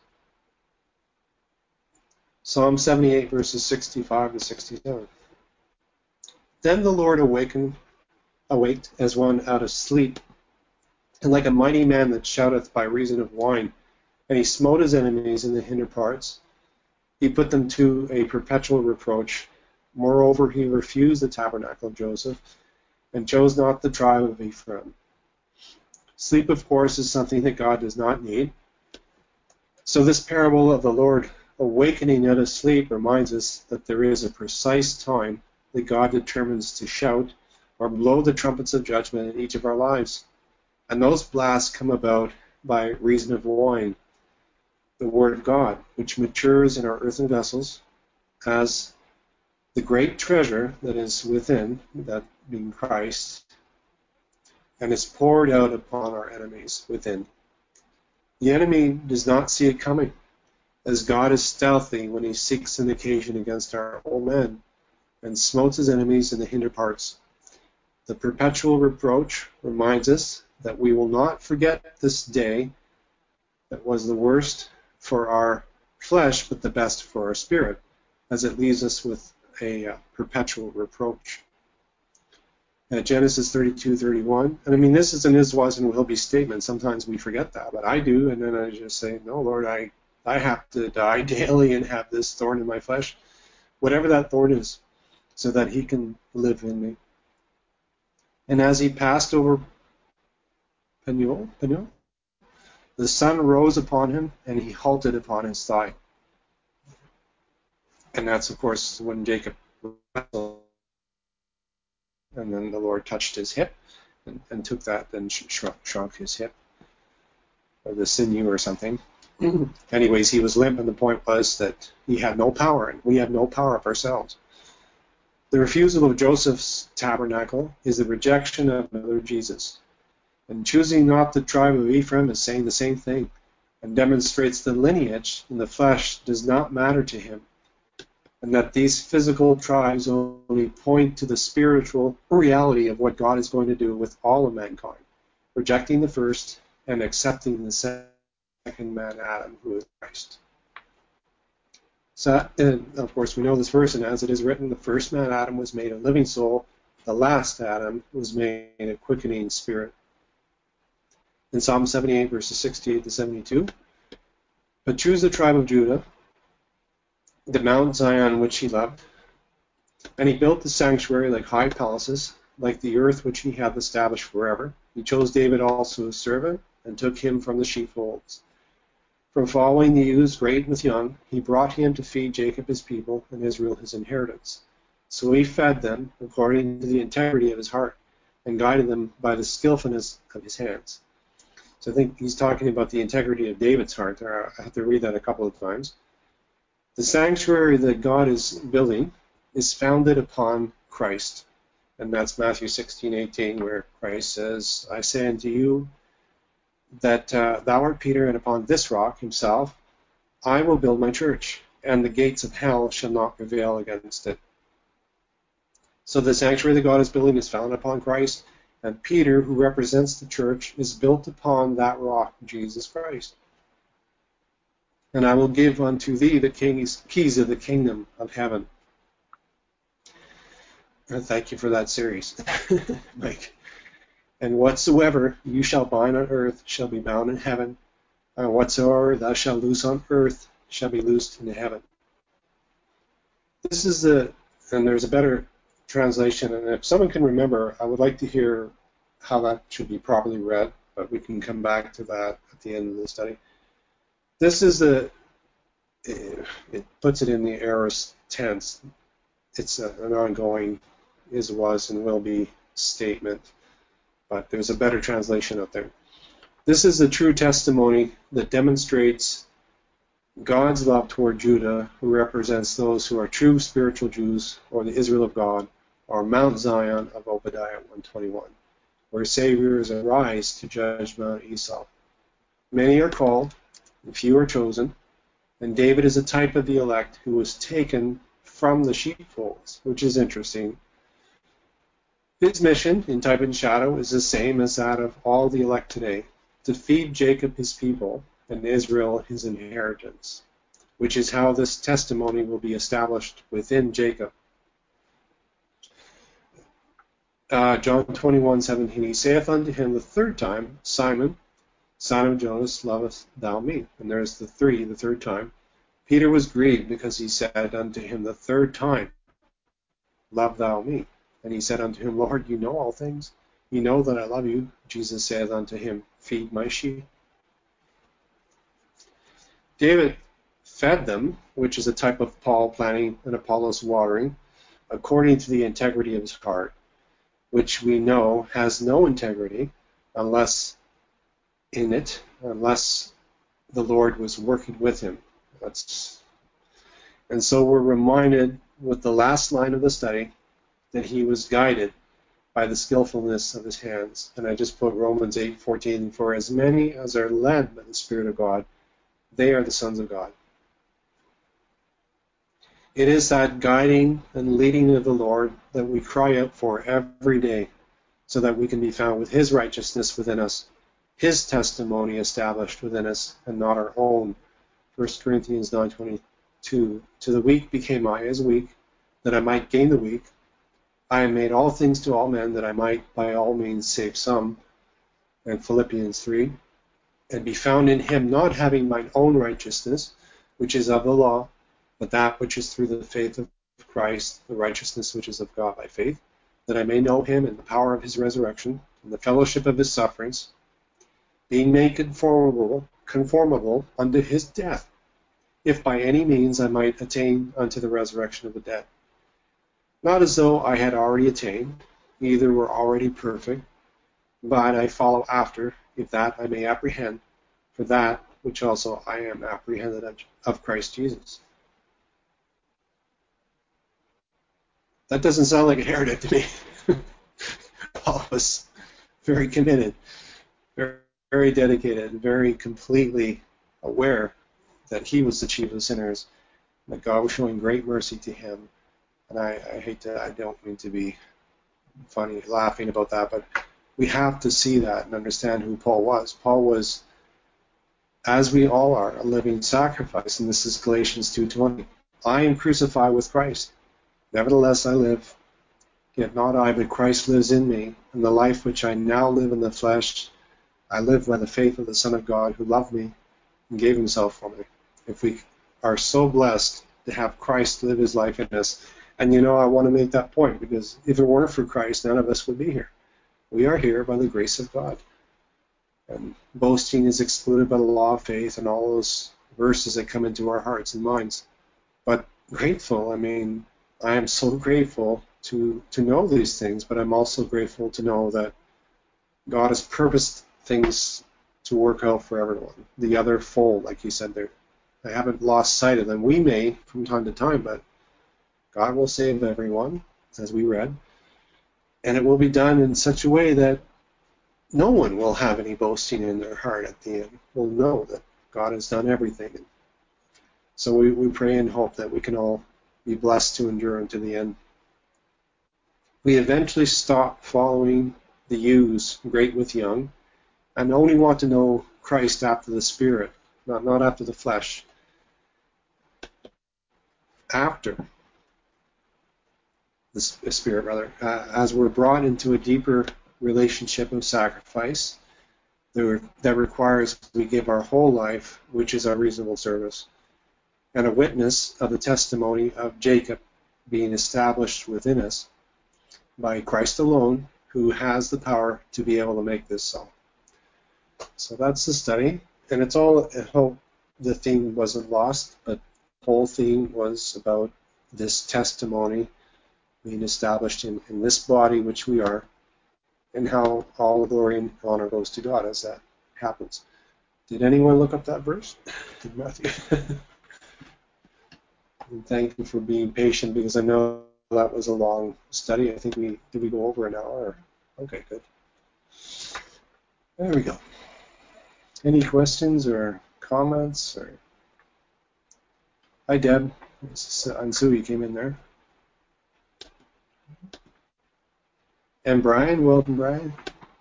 Psalm 78, verses 65 to 67. Then the Lord awaked as one out of sleep, and like a mighty man that shouteth by reason of wine, and He smote His enemies in the hinder parts. He put them to a perpetual reproach. Moreover, He refused the tabernacle of Joseph, and chose not the tribe of Ephraim. Sleep, of course, is something that God does not need. So this parable of the Lord awakening out of sleep reminds us that there is a precise time that God determines to shout or blow the trumpets of judgment in each of our lives. And those blasts come about by reason of wine, the Word of God, which matures in our earthen vessels as the great treasure that is within, that being Christ, and is poured out upon our enemies within. The enemy does not see it coming, as God is stealthy when He seeks an occasion against our old men, and smotes His enemies in the hinder parts. The perpetual reproach reminds us that we will not forget this day that was the worst for our flesh, but the best for our spirit, as it leaves us with a perpetual reproach. Genesis 32:31, and I mean, this is an is, was, and will be statement. Sometimes we forget that, but I do, and then I just say, no, Lord, I have to die daily and have this thorn in my flesh, whatever that thorn is, so that He can live in me. And as He passed over Peniel, the sun rose upon him, and he halted upon his thigh. And that's, of course, when Jacob wrestled, and then the Lord touched his hip and took that and shrunk his hip, or the sinew or something. Anyways, he was limp, and the point was that he had no power, and we have no power of ourselves. The refusal of Joseph's tabernacle is the rejection of another Jesus. And choosing not the tribe of Ephraim is saying the same thing, and demonstrates the lineage in the flesh does not matter to Him, and that these physical tribes only point to the spiritual reality of what God is going to do with all of mankind, rejecting the first and accepting the second man, Adam, who is Christ. So, of course, we know this verse, and as it is written, the first man, Adam, was made a living soul. The last Adam was made a quickening spirit. In Psalm 78, verses 68 to 72, but choose the tribe of Judah, the Mount Zion which He loved, and He built the sanctuary like high palaces, like the earth which He hath established forever. He chose David also His servant, and took him from the sheepfolds. From following the ewes great with young, He brought him to feed Jacob His people, and Israel His inheritance. So He fed them according to the integrity of His heart, and guided them by the skillfulness of His hands. So I think he's talking about the integrity of David's heart. I have to read that a couple of times. The sanctuary that God is building is founded upon Christ. And that's Matthew 16:18, where Christ says, I say unto you that thou art Peter, and upon this rock, Himself, I will build my church, and the gates of hell shall not prevail against it. So the sanctuary that God is building is founded upon Christ. And Peter, who represents the church, is built upon that rock, Jesus Christ. And I will give unto thee the keys of the kingdom of heaven. Thank you for that series, Mike. And whatsoever you shall bind on earth shall be bound in heaven, and whatsoever thou shalt loose on earth shall be loosed in heaven. This is and there's a better translation, and if someone can remember, I would like to hear how that should be properly read, but we can come back to that at the end of the study. This is it puts it in the aorist tense. It's an ongoing is, was, and will be statement, but there's a better translation out there. This is a true testimony that demonstrates God's love toward Judah, who represents those who are true spiritual Jews, or the Israel of God, or Mount Zion of Obadiah 121, where Saviors arise to judge Mount Esau. Many are called, and few are chosen, and David is a type of the elect who was taken from the sheepfolds, which is interesting. His mission, in type and shadow, is the same as that of all the elect today, to feed Jacob his people and Israel his inheritance, which is how this testimony will be established within Jacob. John 21:17, he saith unto him the third time, Simon, son of Jonas, lovest thou me? And there's the third time. Peter was grieved because he said unto him the third time, love thou me? And he said unto him, Lord, you know all things. You know that I love you. Jesus saith unto him, feed my sheep. David fed them, which is a type of Paul planting and Apollos watering, according to the integrity of his heart, which we know has no integrity unless the Lord was working with him. And so we're reminded with the last line of the study that he was guided by the skillfulness of his hands. And I just put Romans 8:14, for as many as are led by the Spirit of God, they are the sons of God. It is that guiding and leading of the Lord that we cry out for every day, so that we can be found with his righteousness within us, his testimony established within us, and not our own. 1 Corinthians 9:22, to the weak became I as weak, that I might gain the weak. I am made all things to all men, that I might by all means save some. And Philippians 3, and be found in him, not having mine own righteousness, which is of the law, but that which is through the faith of Christ, the righteousness which is of God by faith, that I may know him and the power of his resurrection, and the fellowship of his sufferings, being made conformable unto his death, if by any means I might attain unto the resurrection of the dead. Not as though I had already attained, neither were already perfect, but I follow after, if that I may apprehend, for that which also I am apprehended of Christ Jesus. That doesn't sound like a heretic to me. Paul was very committed, very, very dedicated, very completely aware that he was the chief of sinners, that God was showing great mercy to him. And I don't mean to be funny, laughing about that, but we have to see that and understand who Paul was. Paul was, as we all are, a living sacrifice, and this is Galatians 2:20. I am crucified with Christ. Nevertheless I live, yet not I, but Christ lives in me, and the life which I now live in the flesh, I live by the faith of the Son of God, who loved me and gave himself for me. If we are so blessed to have Christ live his life in us, and I want to make that point, because if it weren't for Christ, none of us would be here. We are here by the grace of God. And boasting is excluded by the law of faith and all those verses that come into our hearts and minds. But grateful, I am so grateful to know these things, but I'm also grateful to know that God has purposed things to work out for everyone. The other fold, like you said there. I haven't lost sight of them. We may from time to time, but God will save everyone, as we read. And it will be done in such a way that no one will have any boasting in their heart at the end. We'll know that God has done everything. So we pray and hope that we can all be blessed to endure unto the end. We eventually stop following the ewes, great with young, and only want to know Christ after the Spirit, not after the flesh. After the Spirit, rather, as we're brought into a deeper relationship of sacrifice that requires we give our whole life, which is our reasonable service, and a witness of the testimony of Jacob being established within us by Christ alone, who has the power to be able to make this so. So that's the study, and it's all, I hope the theme wasn't lost, but the whole theme was about this testimony being established in this body which we are, and how all the glory and honor goes to God as that happens. Did anyone look up that verse in Matthew? And thank you for being patient, because I know that was a long study. I think did we go over an hour? Okay, good. There we go. Any questions or comments? Or hi, Deb. Ansu, you came in there. And Brian, welcome, Brian.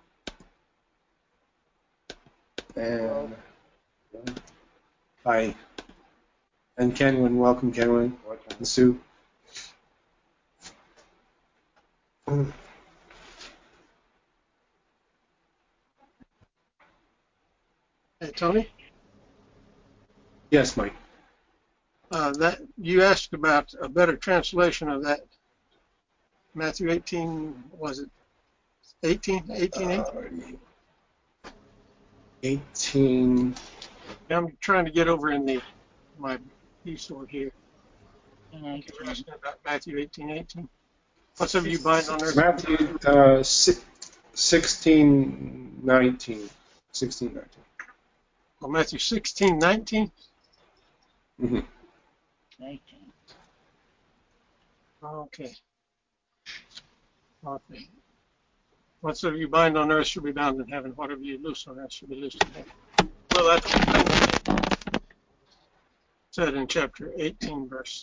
And hi. And Kenwin, welcome, Kenwin. And Sue. Hey, Tony? Yes, Mike. That you asked about a better translation of that Matthew 18, was it 18? 18. 18. I'm trying to get over in my e-sword here. You're asking about Matthew 18:18. Whatsoever you bind on earth. Matthew 16:19. 16:19. Oh, Matthew 16:19? Mm-hmm. 19. Okay. Whatsoever you bind on earth shall be bound in heaven. Whatever you loose on earth shall be loosed in heaven. Well, that's said in chapter 18, verse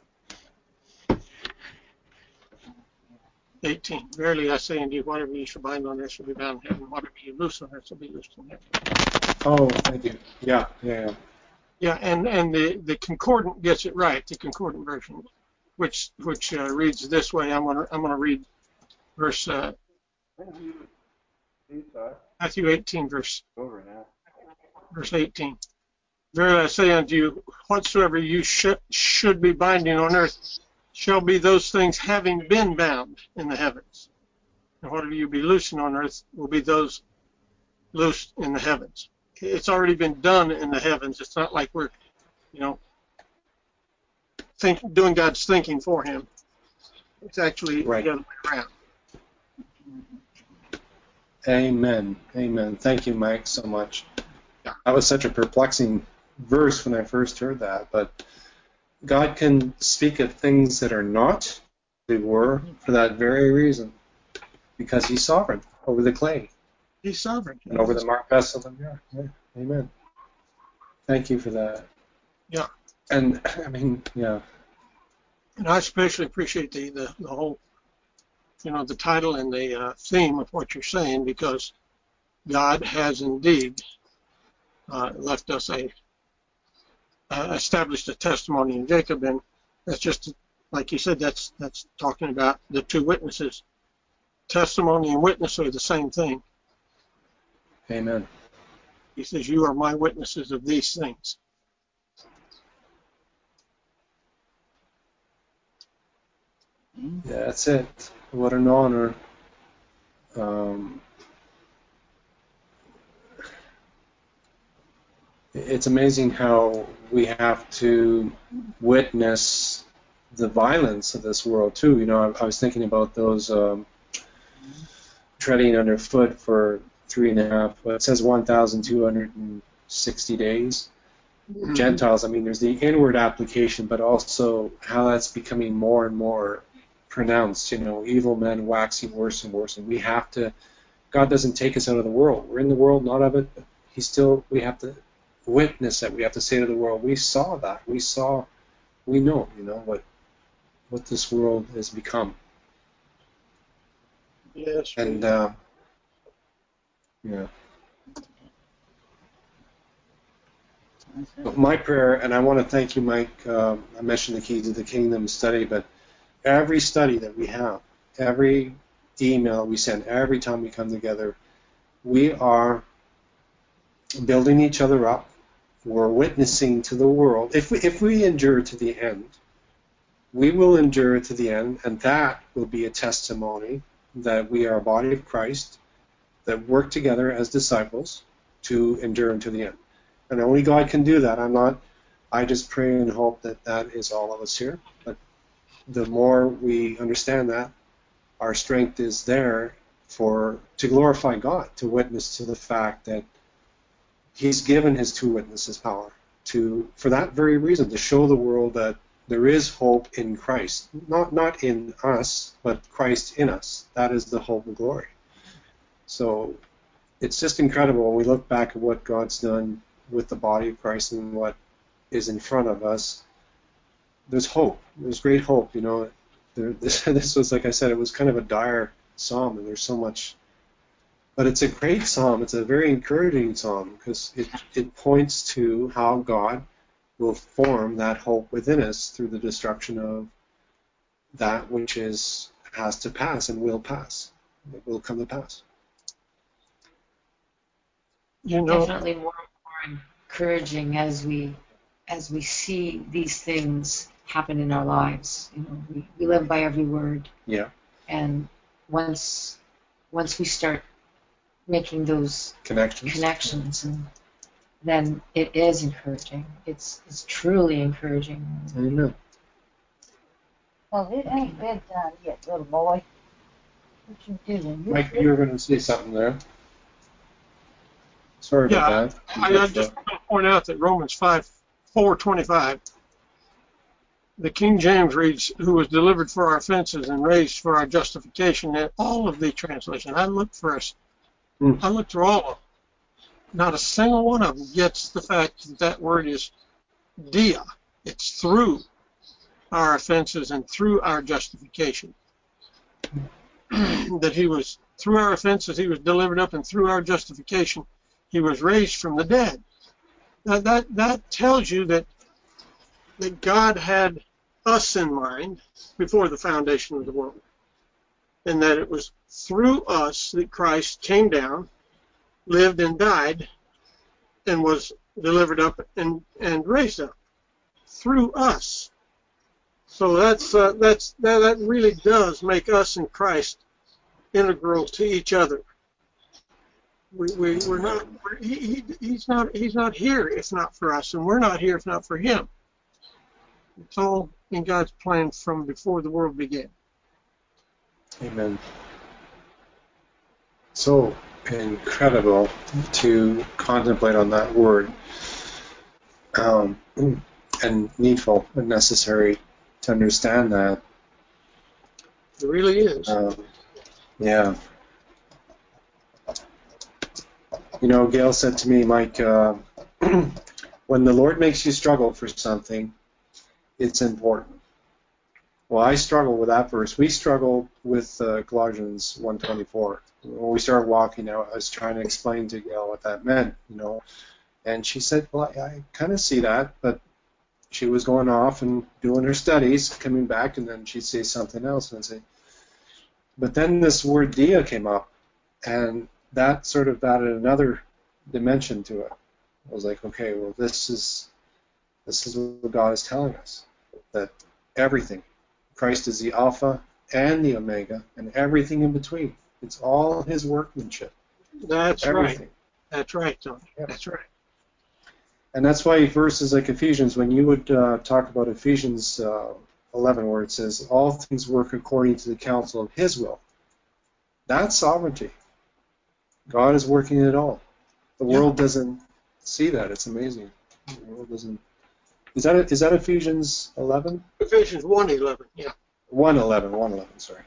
18. Verily I say unto you, whatever you shall bind on earth shall be bound in heaven. Whatever you loose on earth shall be loosed in heaven. Oh, thank you. Yeah. Yeah, and the concordant gets it right. The concordant version, which reads this way. I'm gonna read verse Matthew 18, verse 18. Verily I say unto you, whatsoever you should be binding on earth shall be those things having been bound in the heavens. And whatever you be loosing on earth will be those loosed in the heavens. It's already been done in the heavens. It's not like we're, doing God's thinking for him. It's actually Right. the other way around. Amen. Thank you, Mike, so much. That was such a perplexing verse when I first heard that, but God can speak of things that are not, they were, for that very reason, because he's sovereign over the clay. He's sovereign. And over the mark vessel. Yeah. Amen. Thank you for that. Yeah. And, I mean, yeah. And I especially appreciate the whole, the title and the theme of what you're saying, because God has indeed left us established a testimony in Jacob, and that's just like you said. That's talking about the two witnesses. Testimony and witness are the same thing. Amen. He says, "You are my witnesses of these things." Yeah, that's it. What an honor. It's amazing how we have to witness the violence of this world too. I was thinking about those treading underfoot for 1,260 days. Mm-hmm. Gentiles, I mean, there's the inward application, but also how that's becoming more and more pronounced. Evil men waxing worse and worse, and we have to. God doesn't take us out of the world. We're in the world, not of it, but we have to witness it. We have to say to the world, we saw that. We know, what this world has become. Yes. And yeah. But my prayer, and I want to thank you, Mike. I mentioned the Keys of the Kingdom study, but every study that we have, every email we send, every time we come together, we are building each other up. We're witnessing to the world. If we endure to the end, we will endure to the end, and that will be a testimony that we are a body of Christ that work together as disciples to endure unto the end. And only God can do that. I just pray and hope that is all of us here. But the more we understand that, our strength is there to glorify God, to witness to the fact that he's given his two witnesses power for that very reason, to show the world that there is hope in Christ. Not in us, but Christ in us. That is the hope of glory. So it's just incredible when we look back at what God's done with the body of Christ and what is in front of us. There's hope. There's great hope. This was, like I said, it was kind of a dire psalm, and there's so much. But it's a great psalm. It's a very encouraging psalm because it points to how God will form that hope within us through the destruction of that which has to pass and will pass. It will come to pass. Definitely more encouraging as we see these things happen in our lives. We live by every word. Yeah. And once we start making those connections, and then it is encouraging. It's truly encouraging. Amen. Well, it ain't bedtime yet, little boy. What you doing? Mike, you were going to say something there. Sorry about that. I just want to point out that Romans 4:25, the King James reads, "Who was delivered for our offenses and raised for our justification." And all of the translations, I looked for us. I looked through all of them. Not a single one of them gets the fact that that word is dia. It's through our offenses and through our justification. That he was, through our offenses, he was delivered up, and through our justification, he was raised from the dead. That tells you that God had us in mind before the foundation of the world, and that it was through us that Christ came down, lived and died, and was delivered up and raised up through us. So that really does make us and Christ integral to each other. We're not. He's not here if not for us, and we're not here if not for him. It's all in God's plan from before the world began. Amen. So incredible to contemplate on that word, and needful and necessary to understand that. It really is. Yeah. Gail said to me, Mike, when the Lord makes you struggle for something, it's important. Well, I struggle with that verse. We struggled with Colossians 1:24. When we started walking out, I was trying to explain to Gail what that meant, and she said, well, I kind of see that, but she was going off and doing her studies, coming back, and then she'd say something else, and I'd say, but then this word dia came up, and that sort of added another dimension to it. I was like, okay, well, this is what God is telling us, that everything, Christ is the Alpha and the Omega, and everything in between. It's all his workmanship. That's everything. Right. That's right, Tony. Yeah. That's right. And that's why verses like Ephesians, when you would talk about Ephesians 11, where it says, all things work according to the counsel of his will. That's sovereignty. God is working it all. The world doesn't see that. It's amazing. The world doesn't. Is that Ephesians 11? Ephesians 1:11. Yeah. 1:11. Sorry.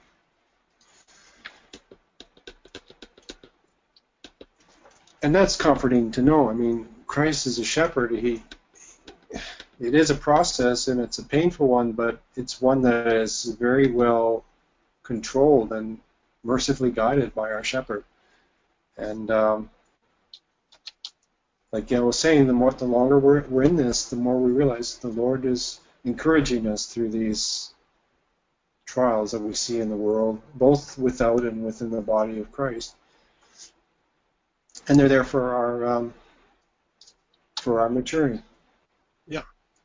And that's comforting to know. I mean, Christ is a shepherd. It is a process, and it's a painful one, but it's one that is very well controlled and mercifully guided by our shepherd. And like Gail was saying, the longer we're in this, the more we realize the Lord is encouraging us through these trials that we see in the world, both without and within the body of Christ. And they're there for our maturing. Yeah.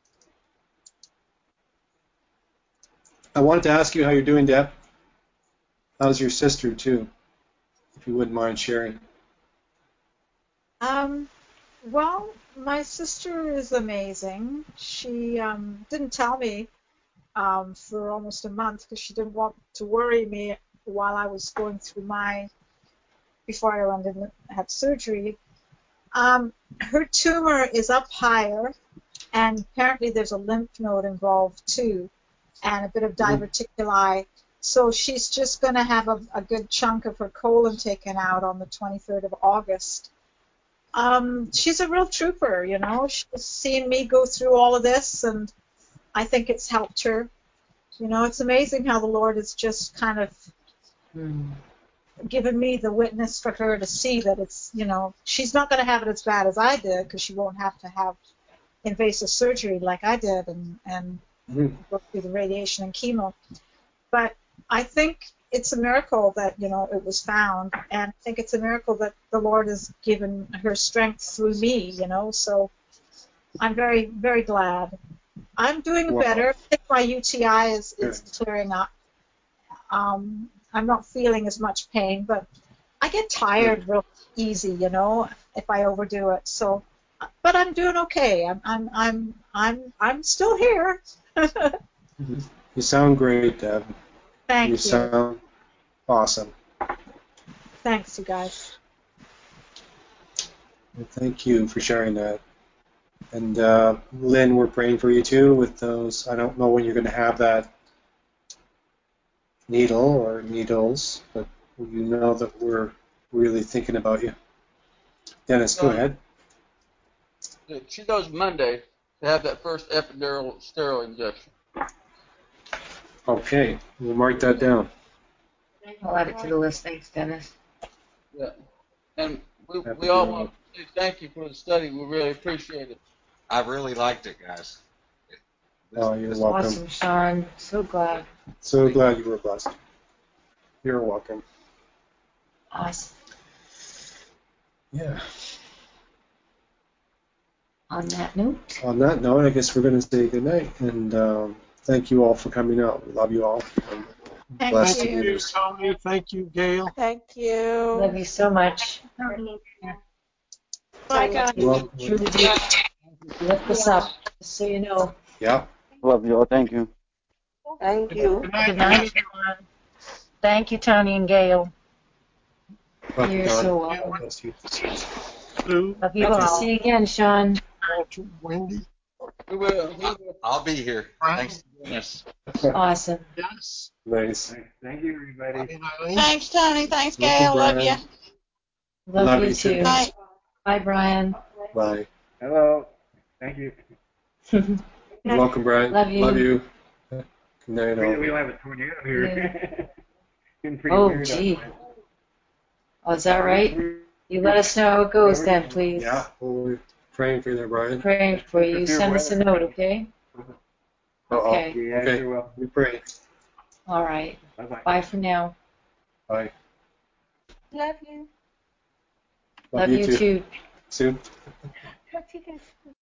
I wanted to ask you how you're doing, Deb. How's your sister too? If you wouldn't mind sharing. Well, my sister is amazing. She didn't tell me for almost a month because she didn't want to worry me while I was going through before I went and had surgery. Her tumor is up higher, and apparently there's a lymph node involved too, and a bit of diverticuli. So she's just going to have a good chunk of her colon taken out on the 23rd of August. She's a real trooper, you know. She's seen me go through all of this, and I think it's helped her. You know, it's amazing how the Lord has just kind of given me the witness for her to see that it's, you know, she's not going to have it as bad as I did, because she won't have to have invasive surgery like I did and go through the radiation and chemo. But I think it's a miracle that, you know, it was found, and I think it's a miracle that the Lord has given her strength through me, you know, so I'm very, very glad. I'm doing better. I think my UTI is clearing up. I'm not feeling as much pain, but I get tired real easy, you know, if I overdo it. So, but I'm doing okay. I'm still here. You sound great, Deb. Thank you. You sound awesome. Thanks, you guys. Well, thank you for sharing that. And Lynn, we're praying for you too with those. I don't know when you're going to have that needle or needles, but you know that we're really thinking about you. Dennis, go ahead. She goes Monday to have that first epidural steroid injection. Okay, we'll mark that down. I'll add it to the list. Thanks, Dennis. Yeah. And we all want to say thank you for the study. We really appreciate it. I really liked it, guys. Oh, you're welcome. Awesome, Sean. So glad. So glad you were blessed. You're welcome. Awesome. Yeah. On that note. On that note, I guess we're going to say goodnight. And thank you all for coming out. We love you all. Thank Bless you. you. Tony. Thank you, Gail. Thank you. Love you so much. Bye, guys. Well, Truly do. Lift us up, just so you know. yeah. Love you all. Thank you. Thank you. Good night. Good night, everyone. Thank you, Tony and Gail. You're so welcome. Bless you. Sue. Love you Hope to all. see you again, Sean. Wendy. We will. I'll be here. Brian. Thanks. Yes. Awesome. Yes. Nice. Thank you, everybody. Eileen. Thanks, Tony. Thanks, Welcome, Gail. Love Brian. you. Love you you too. too. Bye. Bye, Brian. Bye. Hello. Thank you. You're welcome, Brian. Love you. Love you. Good night, We all. don't have a tornado here. Been pretty Oh, weird gee. outside. Oh, is that right? You let us know how it goes then, please. Yeah, we're praying for you there, Brian. Praying for you. Send us a note, okay? Uh-oh. Okay. Yeah, Okay. sure will. We pray. All right. Bye-bye. Bye for now. Bye. Love you. Love you too. Sue. Talk to you guys.